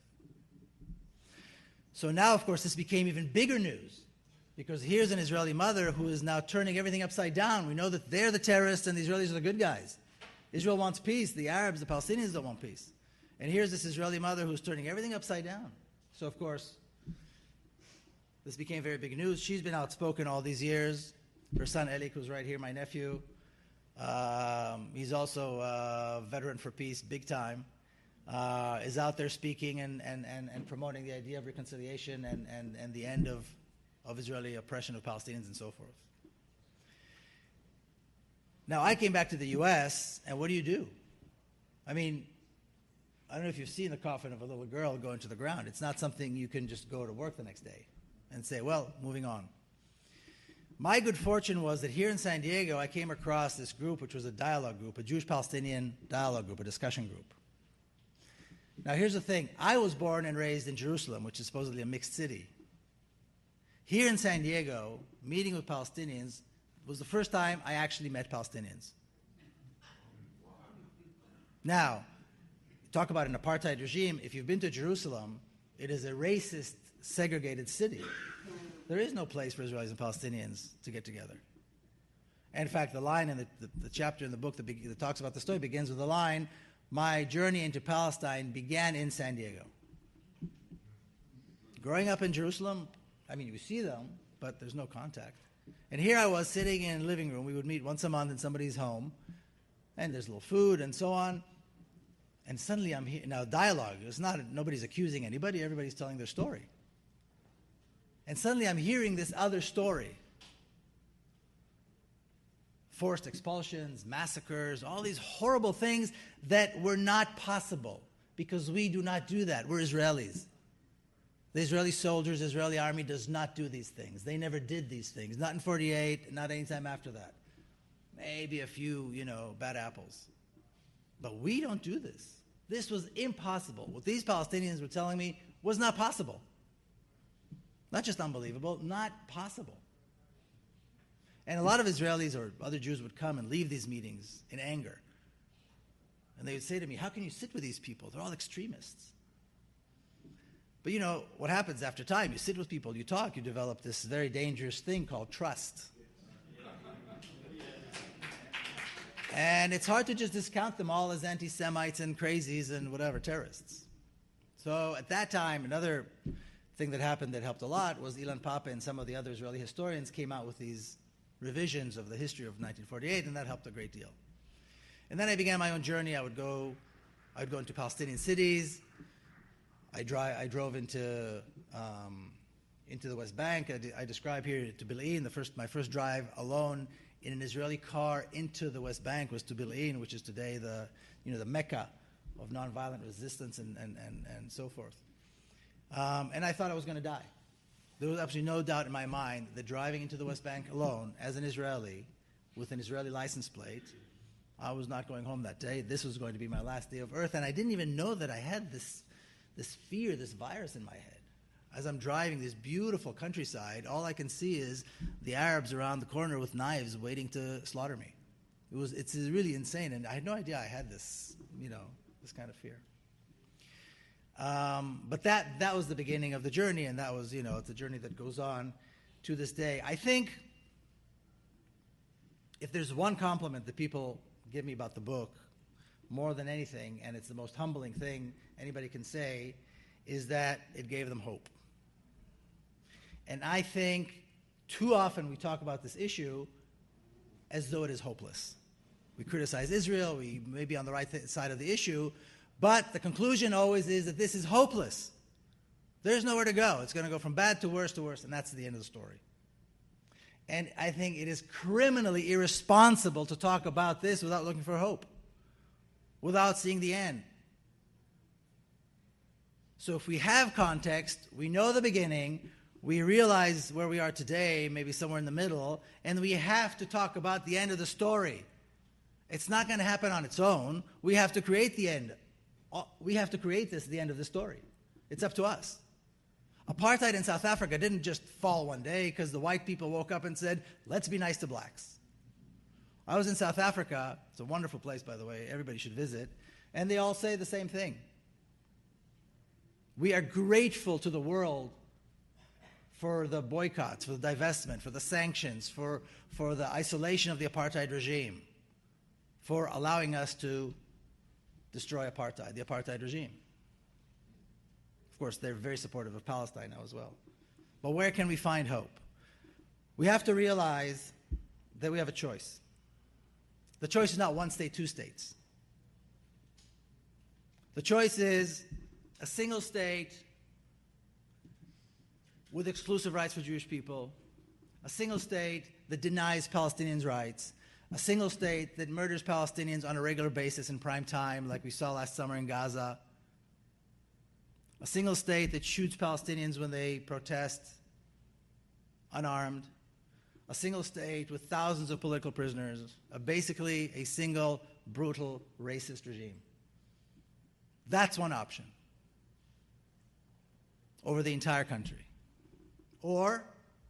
So now, of course, this became even bigger news, because here's an Israeli mother who is now turning everything upside down. We know that they're the terrorists and the Israelis are the good guys. Israel wants peace. The Arabs, the Palestinians don't want peace. And here's this Israeli mother who's turning everything upside down. So, of course, this became very big news. She's been outspoken all these years. Her son, Elik, who's right here, my nephew, um, he's also a veteran for peace, big time, uh, is out there speaking and, and, and, and promoting the idea of reconciliation and, and, and the end of, of Israeli oppression of Palestinians and so forth. Now, I came back to the U S, and what do you do? I mean, I don't know if you've seen the coffin of a little girl go into the ground. It's not something you can just go to work the next day and say, well, moving on. My good fortune was that here in San Diego, I came across this group, which was a dialogue group, a Jewish-Palestinian dialogue group, a discussion group. Now, here's the thing. I was born and raised in Jerusalem, which is supposedly a mixed city. Here in San Diego, meeting with Palestinians was the first time I actually met Palestinians. Now, talk about an apartheid regime. If you've been to Jerusalem, it is a racist, segregated city. There is no place for Israelis and Palestinians to get together. And in fact, the line in the, the, the chapter in the book that, be, that talks about the story begins with the line, my journey into Palestine began in San Diego. Growing up in Jerusalem, I mean, you see them, but there's no contact. And here I was sitting in a living room. We would meet once a month in somebody's home, and there's a little food and so on. And suddenly I'm here. Now, dialogue, it's not, nobody's accusing anybody. Everybody's telling their story. And suddenly I'm hearing this other story. Forced expulsions, massacres, all these horrible things that were not possible because we do not do that. We're Israelis. The Israeli soldiers, Israeli army does not do these things. They never did these things. Not in forty-eight, not any time after that. Maybe a few, you know, bad apples. But we don't do this. This was impossible. What these Palestinians were telling me was not possible. Not just unbelievable, not possible. And a lot of Israelis or other Jews would come and leave these meetings in anger. And they would say to me, how can you sit with these people? They're all extremists. But you know, what happens after time? You sit with people, you talk, you develop this very dangerous thing called trust. And it's hard to just discount them all as anti-Semites and crazies and whatever, terrorists. So at that time, another thing that happened that helped a lot was Ilan Pappé and some of the other Israeli historians came out with these revisions of the history of nineteen forty-eight, and that helped a great deal. And then I began my own journey. I would go, I would go into Palestinian cities. I, dri- I drove into um, into the West Bank. I, de- I describe here to Bil'in. The first, my first drive alone in an Israeli car into the West Bank was to Bil'in, which is today the you know the Mecca of nonviolent resistance and and and, and so forth. Um, and I thought I was going to die. There was absolutely no doubt in my mind that driving into the West Bank alone as an Israeli with an Israeli license plate, I was not going home that day. This was going to be my last day of earth, and I didn't even know that I had this this fear, this virus in my head. As I'm driving this beautiful countryside, all I can see is the Arabs around the corner with knives waiting to slaughter me. It was it's really insane, and I had no idea I had this, you know, this kind of fear. Um, but that that was the beginning of the journey, and that was, you know, it's a journey that goes on to this day. I think if there's one compliment that people give me about the book, more than anything, and it's the most humbling thing anybody can say, is that it gave them hope. And I think too often we talk about this issue as though it is hopeless. We criticize Israel, we may be on the right th- side of the issue, but the conclusion always is that this is hopeless. There's nowhere to go. It's going to go from bad to worse to worse, and that's the end of the story. And I think it is criminally irresponsible to talk about this without looking for hope, without seeing the end. So if we have context, we know the beginning, we realize where we are today, maybe somewhere in the middle, and we have to talk about the end of the story. It's not going to happen on its own. We have to create the end. We have to create this, the end of the story. It's up to us. Apartheid in South Africa didn't just fall one day because the white people woke up and said, let's be nice to blacks. I was in South Africa. It's a wonderful place, by the way. Everybody should visit. And they all say the same thing. We are grateful to the world for the boycotts, for the divestment, for the sanctions, for, for the isolation of the apartheid regime, for allowing us to destroy apartheid, the apartheid regime. Of course, they're very supportive of Palestine now as well. But where can we find hope? We have to realize that we have a choice. The choice is not one state, two states. The choice is a single state with exclusive rights for Jewish people, a single state that denies Palestinians' rights, a single state that murders Palestinians on a regular basis in prime time, like we saw last summer in Gaza, a single state that shoots Palestinians when they protest unarmed, a single state with thousands of political prisoners, a basically a single, brutal, racist regime. That's one option over the entire country. Or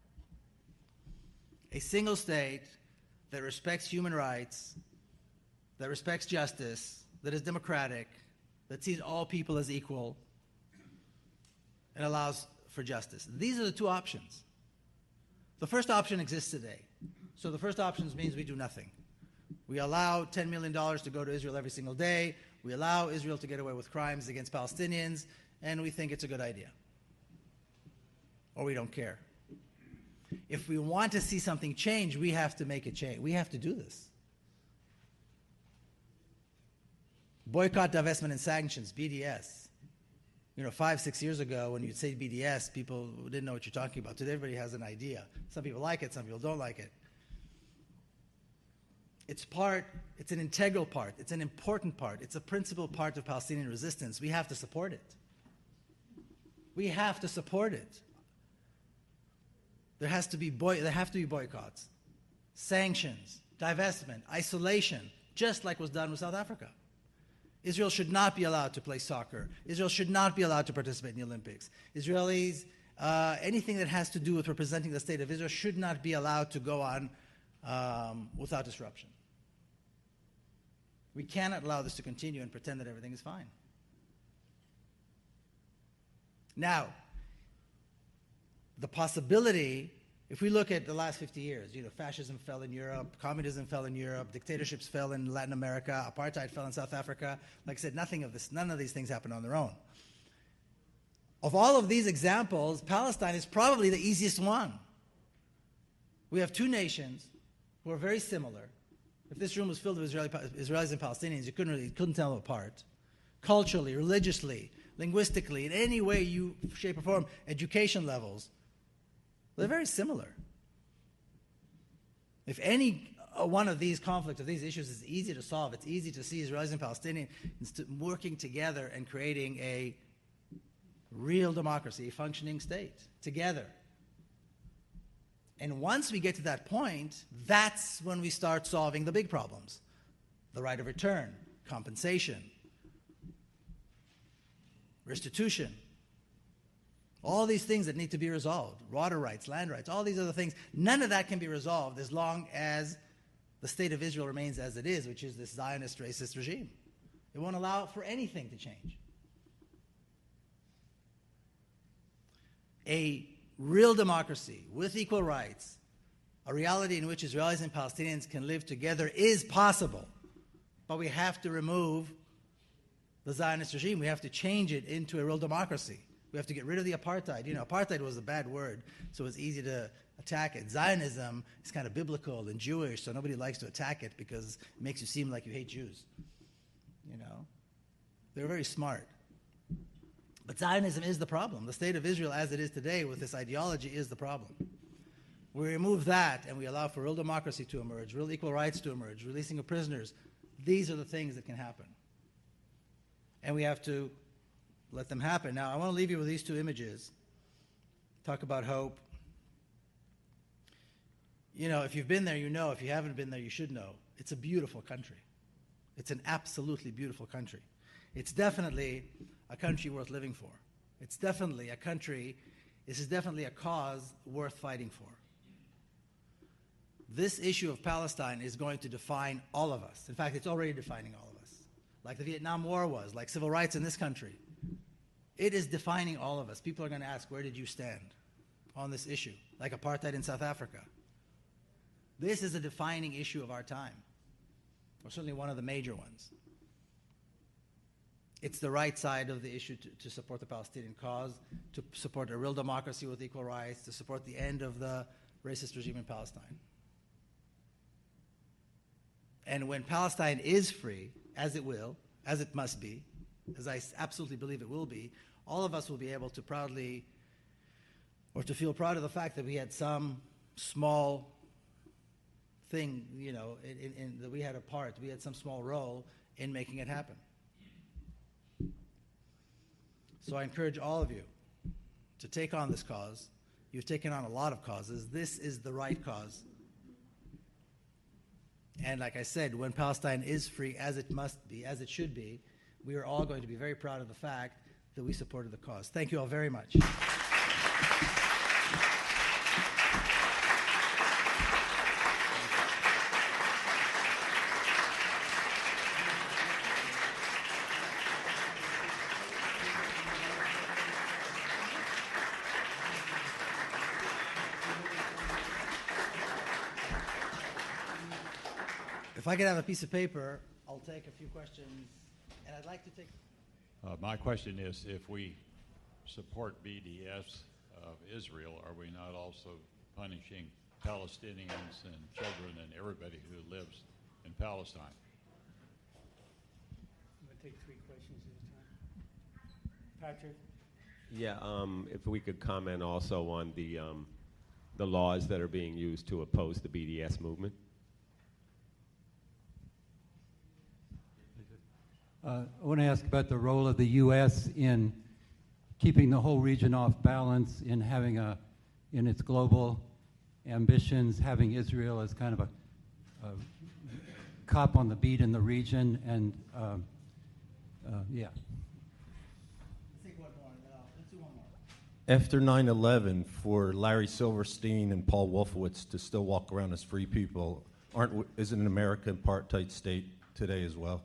a single state that respects human rights, that respects justice, that is democratic, that sees all people as equal, and allows for justice. These are the two options. The first option exists today. So the first option means we do nothing. We allow ten million dollars to go to Israel every single day. We allow Israel to get away with crimes against Palestinians, and we think it's a good idea. Or we don't care. If we want to see something change, we have to make it change. We have to do this. Boycott, divestment, and sanctions, B D S. You know, five, six years ago, when you'd say B D S, people didn't know what you're talking about. Today, everybody has an idea. Some people like it, some people don't like it. It's part, it's an integral part, it's an important part, it's a principal part of Palestinian resistance. We have to support it. We have to support it. There has to be boy, there have to be boycotts, sanctions, divestment, isolation, just like was done with South Africa. Israel should not be allowed to play soccer. Israel should not be allowed to participate in the Olympics. Israelis, uh, anything that has to do with representing the state of Israel should not be allowed to go on um, without disruption. We cannot allow this to continue and pretend that everything is fine. Now, the possibility, if we look at the last fifty years, you know, fascism fell in Europe, communism fell in Europe, dictatorships fell in Latin America, apartheid fell in South Africa. Like I said, nothing of this, none of these things happened on their own. Of all of these examples, Palestine is probably the easiest one. We have two nations who are very similar. If this room was filled with Israeli, Israelis and Palestinians, you couldn't really couldn't tell them apart. Culturally, religiously, linguistically, in any way you shape or form, education levels, they're very similar. If any uh, one of these conflicts, of these issues is easy to solve, it's easy to see Israelis and Palestinians working together and creating a real democracy, a functioning state, together. And once we get to that point, that's when we start solving the big problems. The right of return, compensation, restitution, all these things that need to be resolved, water rights, land rights, all these other things, none of that can be resolved as long as the state of Israel remains as it is, which is this Zionist, racist regime. It won't allow for anything to change. A real democracy with equal rights, a reality in which Israelis and Palestinians can live together is possible, but we have to remove the Zionist regime. We have to change it into a real democracy. We have to get rid of the apartheid. You know, apartheid was a bad word, so it's easy to attack it. Zionism is kind of biblical and Jewish, so nobody likes to attack it because it makes you seem like you hate Jews. You know, they're very smart. But Zionism is the problem. The state of Israel as it is today with this ideology is the problem. We remove that and we allow for real democracy to emerge, real equal rights to emerge, releasing of prisoners. These are the things that can happen. And we have to let them happen. Now, I want to leave you with these two images. Talk about hope. You know, if you've been there, you know. If you haven't been there, you should know. It's a beautiful country. It's an absolutely beautiful country. It's definitely a country worth living for. It's definitely a country, this is definitely a cause worth fighting for. This issue of Palestine is going to define all of us. In fact, it's already defining all of us. Like the Vietnam War was, like civil rights in this country. It is defining all of us. People are going to ask, where did you stand on this issue? Like apartheid in South Africa. This is a defining issue of our time, or certainly one of the major ones. It's the right side of the issue to, to support the Palestinian cause, to support a real democracy with equal rights, to support the end of the racist regime in Palestine. And when Palestine is free, as it will, as it must be, as I absolutely believe it will be, all of us will be able to proudly, or to feel proud of the fact that we had some small thing, you know, in, in, in, that we had a part, we had some small role in making it happen. So I encourage all of you to take on this cause. You've taken on a lot of causes. This is the right cause. And like I said, when Palestine is free, as it must be, as it should be, we are all going to be very proud of the fact that we supported the cause. Thank you all very much. If I could have a piece of paper, I'll take a few questions, and I'd like to take... Uh, my question is, if we support B D S of Israel, are we not also punishing Palestinians and children and everybody who lives in Palestine? I'm going to take three questions at a time. Patrick? Yeah, um, if we could comment also on the, um, the laws that are being used to oppose the B D S movement. Uh, I want to ask about the role of the U S in keeping the whole region off balance, in having a, in its global ambitions, having Israel as kind of a, a cop on the beat in the region, and um, uh, yeah. Let's take one more, and then I'll, let's do one more. after nine eleven, for Larry Silverstein and Paul Wolfowitz to still walk around as free people, aren't isn't America an apartheid state today as well?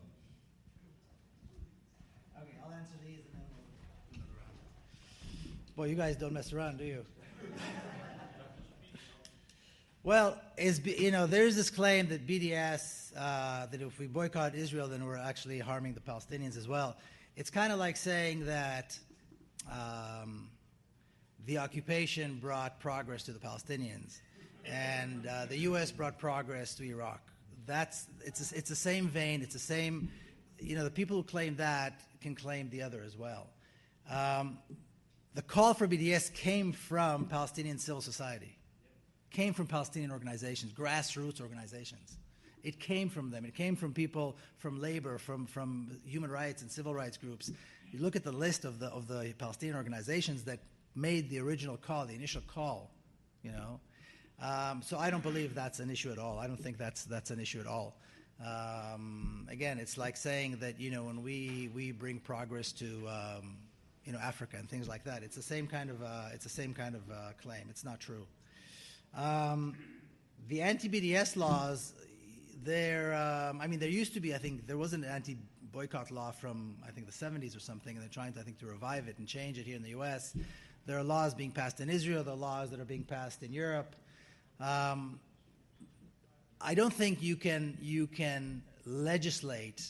Okay, I'll answer these and then we'll do another round. Boy, you guys don't mess around, do you? Well, is you know, there's this claim that B D S, uh, that if we boycott Israel, then we're actually harming the Palestinians as well. It's kind of like saying that um, the occupation brought progress to the Palestinians, and uh, the U S brought progress to Iraq. That's it's a, it's the same vein. It's the same. You know, the people who claim that can claim the other as well. Um, the call for B D S came from Palestinian civil society. Came from Palestinian organizations, grassroots organizations. It came from them. It came from people from labor, from, from human rights and civil rights groups. You look at the list of the of the Palestinian organizations that made the original call, the initial call, you know. Um, so I don't believe that's an issue at all. I don't think that's that's an issue at all. Um, again, it's like saying that, you know, when we we bring progress to um, you know, Africa and things like that, it's the same kind of uh, it's the same kind of uh, claim. It's not true. Um, the anti-B D S laws, there, um, I mean, there used to be, I think, there was an anti-boycott law from, I think, the seventies or something, and they're trying to, I think, to revive it and change it here in the U S. There are laws being passed in Israel. There are laws that are being passed in Europe. Um, I don't think you can, you can legislate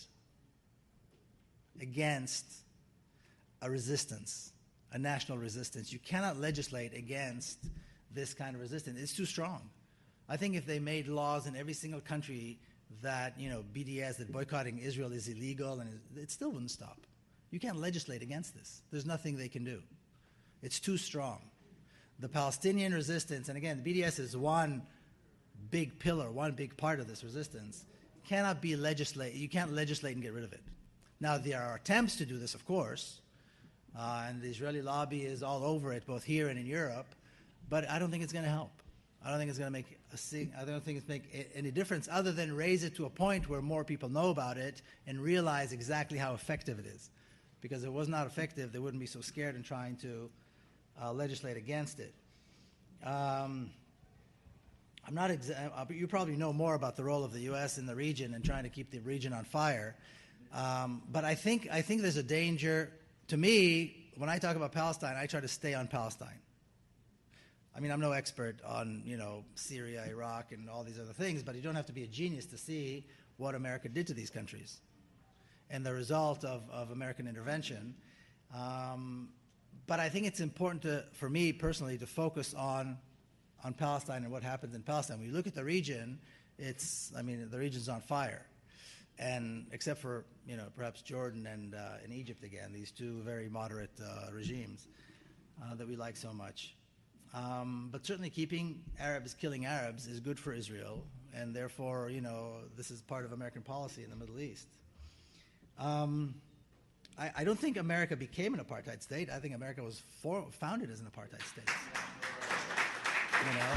against a resistance, a national resistance. You cannot legislate against this kind of resistance. It's too strong. I think if they made laws in every single country that, you know, B D S, that boycotting Israel is illegal, and it, it still wouldn't stop. You can't legislate against this. There's nothing they can do. It's too strong. The Palestinian resistance, and again, the B D S is one big pillar, one big part of this resistance, cannot be legislate. You can't legislate and get rid of it. Now, there are attempts to do this, of course, uh, and the Israeli lobby is all over it, both here and in Europe. But I don't think it's going to help. I don't think it's going to make a sig- I don't think it's make a- any difference other than raise it to a point where more people know about it and realize exactly how effective it is. Because if it was not effective, they wouldn't be so scared in trying to uh, legislate against it. Um, I'm not. Exa- uh, you probably know more about the role of the U S in the region and trying to keep the region on fire. Um, but I think I think there's a danger. To me, when I talk about Palestine, I try to stay on Palestine. I mean, I'm no expert on, you know, Syria, Iraq, and all these other things, but you don't have to be a genius to see what America did to these countries and the result of, of American intervention. Um, but I think it's important to, for me personally, to focus on on Palestine and what happens in Palestine. When you look at the region, it's, I mean, the region's on fire. And except for, you know, perhaps Jordan and, uh, and Egypt again, these two very moderate uh, regimes uh, that we like so much. Um, but certainly keeping Arabs killing Arabs is good for Israel, and therefore, you know, this is part of American policy in the Middle East. Um, I, I don't think America became an apartheid state. I think America was for, founded as an apartheid state. You know,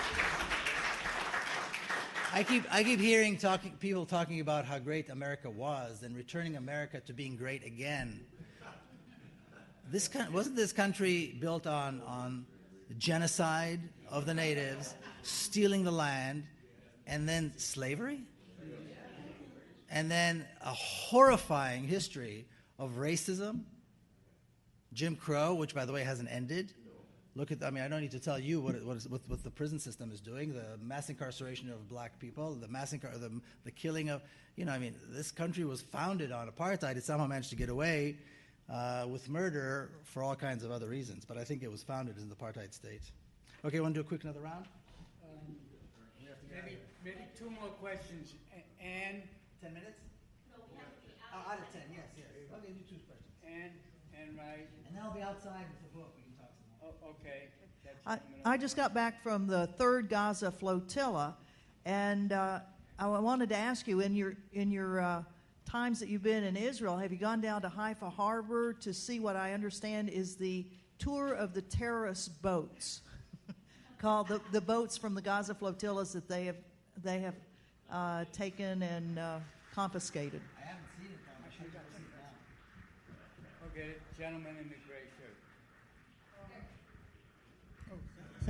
I keep I keep hearing talking people talking about how great America was and returning America to being great again. This wasn't this country built on on genocide of the natives, stealing the land, and then slavery? And then a horrifying history of racism, Jim Crow, which, by the way, hasn't ended. Look at, I mean, I don't need to tell you what, it, what, is, what, what the prison system is doing, the mass incarceration of black people, the mass incar- the, the killing of, you know, I mean, this country was founded on apartheid. It somehow managed to get away Uh, with murder for all kinds of other reasons, but I think it was founded as an apartheid state. Okay, want to do a quick another round? Um, maybe, maybe two more questions. A- Anne? Ten minutes? Oh, out of ten, yes, yes. Okay, do two questions. Anne, Anne Wright. And then I'll be outside with the book. We can talk some more. Oh, okay. That's I, I just got back from the third Gaza flotilla, and uh, I wanted to ask you, in your in your uh, times that you've been in Israel, have you gone down to Haifa Harbor to see what I understand is the tour of the terrorist boats, called the, the boats from the Gaza flotillas that they have they have uh, taken and uh, confiscated? I haven't seen it, Tom. I should have seen it now. Okay, gentleman in the gray shirt.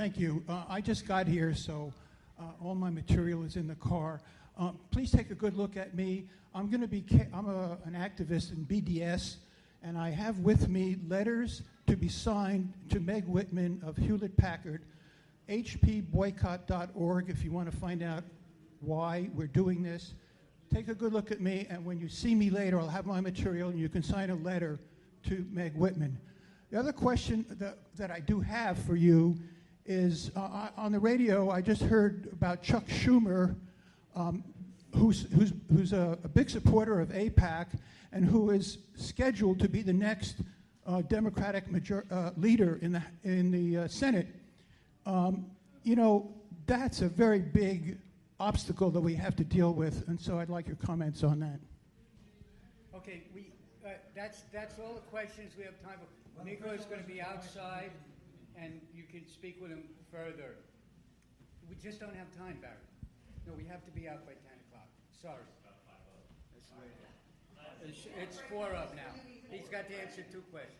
Thank you. Uh, I just got here, so uh, all my material is in the car. Um, please take a good look at me. I'm going to be. Ca- I'm a, an activist in B D S, and I have with me letters to be signed to Meg Whitman of Hewlett Packard, h p boycott dot org. If you want to find out why we're doing this, take a good look at me, and when you see me later, I'll have my material, and you can sign a letter to Meg Whitman. The other question that, that I do have for you is, uh, I, on the radio, I just heard about Chuck Schumer, um, who's, who's, who's a, a big supporter of AIPAC and who is scheduled to be the next uh, Democratic major- uh, leader in the, in the uh, Senate. Um, you know, that's a very big obstacle that we have to deal with, and so I'd like your comments on that. Okay, we, uh, that's, that's all the questions we have time for. Nico is going to be outside, and you can speak with him further. We just don't have time, Barry. No, we have to be out by ten o'clock. Sorry. That's the way it is. It's, it's four up now. He's got to answer two questions.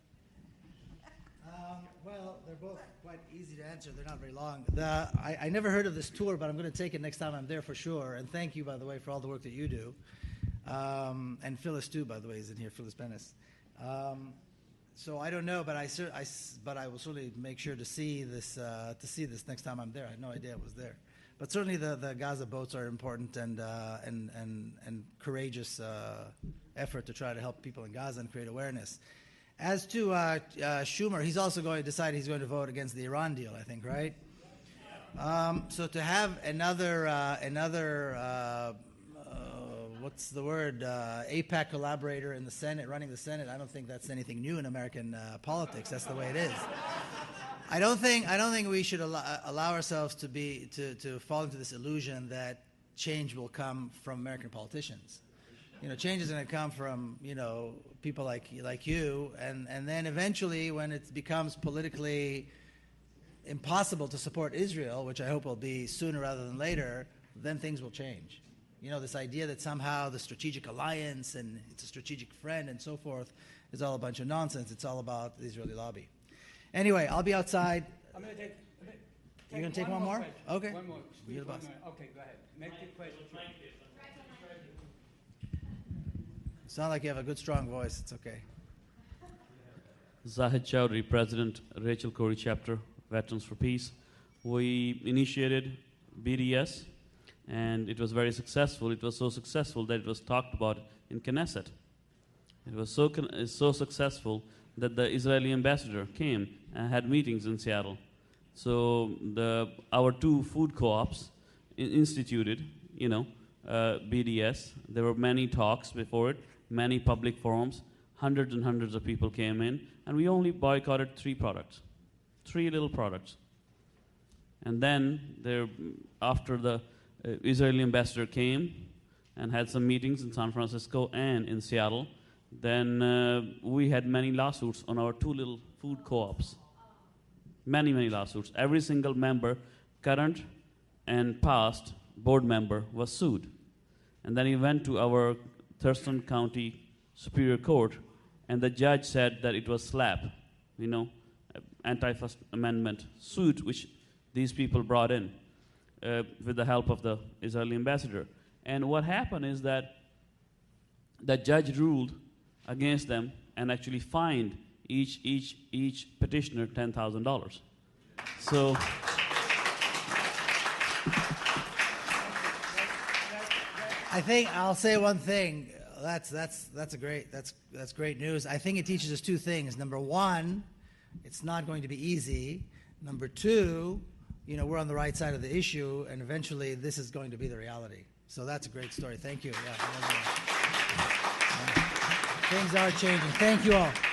Um, well, they're both quite easy to answer. They're not very long. The, I, I never heard of this tour, but I'm going to take it next time I'm there for sure. And thank you, by the way, for all the work that you do. Um, and Phyllis, too, by the way, is in here, Phyllis Bennis. Um, so I don't know, but I, I, but I will certainly make sure to see this uh, to see this next time I'm there. I had no idea it was there. But certainly the, the Gaza boats are important and, uh, and, and, and courageous uh, effort to try to help people in Gaza and create awareness. As to uh, uh, Schumer, he's also going to decide he's going to vote against the Iran deal, I think, right? Um, so to have another, uh, another uh, uh, what's the word, uh, AIPAC collaborator in the Senate, running the Senate, I don't think that's anything new in American uh, politics. That's the way it is. I don't think I don't think we should allow, allow ourselves to be to, to fall into this illusion that change will come from American politicians. You know, change is going to come from, you know, people like like you, and, and then eventually when it becomes politically impossible to support Israel, which I hope will be sooner rather than later, then things will change. You know, this idea that somehow the strategic alliance and it's a strategic friend and so forth is all a bunch of nonsense. It's all about the Israeli lobby. Anyway, I'll be outside. I'm going to take. You're going to take one, one more? Question. Okay. One more. You're the boss. One more. Okay, go ahead. Make the question. Sound like you have a good, strong voice. It's okay. Zahid Chowdhury, President, Rachel Corrie Chapter, Veterans for Peace. We initiated B D S, and it was very successful. It was so successful that it was talked about in Knesset. It was so con- so successful that the Israeli ambassador came and had meetings in Seattle. So the our two food co-ops in- instituted, you know, uh, B D S. There were many talks before it, many public forums. Hundreds and hundreds of people came in, and we only boycotted three products, three little products. And then there, after the uh, Israeli ambassador came and had some meetings in San Francisco and in Seattle, then uh, we had many lawsuits on our two little food co-ops. Many, many lawsuits. Every single member, current and past board member, was sued. And then he went to our Thurston County Superior Court, and the judge said that it was SLAPP, you know, anti-First Amendment suit, which these people brought in uh, with the help of the Israeli ambassador. And what happened is that the judge ruled against them and actually fined each each each petitioner ten thousand dollars. So I think I'll say one thing. That's that's that's a great that's that's great news. I think it teaches us two things. Number one, it's not going to be easy. Number two, you know, we're on the right side of the issue, and eventually this is going to be the reality. So that's a great story. Thank you. Yeah. Things are changing. Thank you all.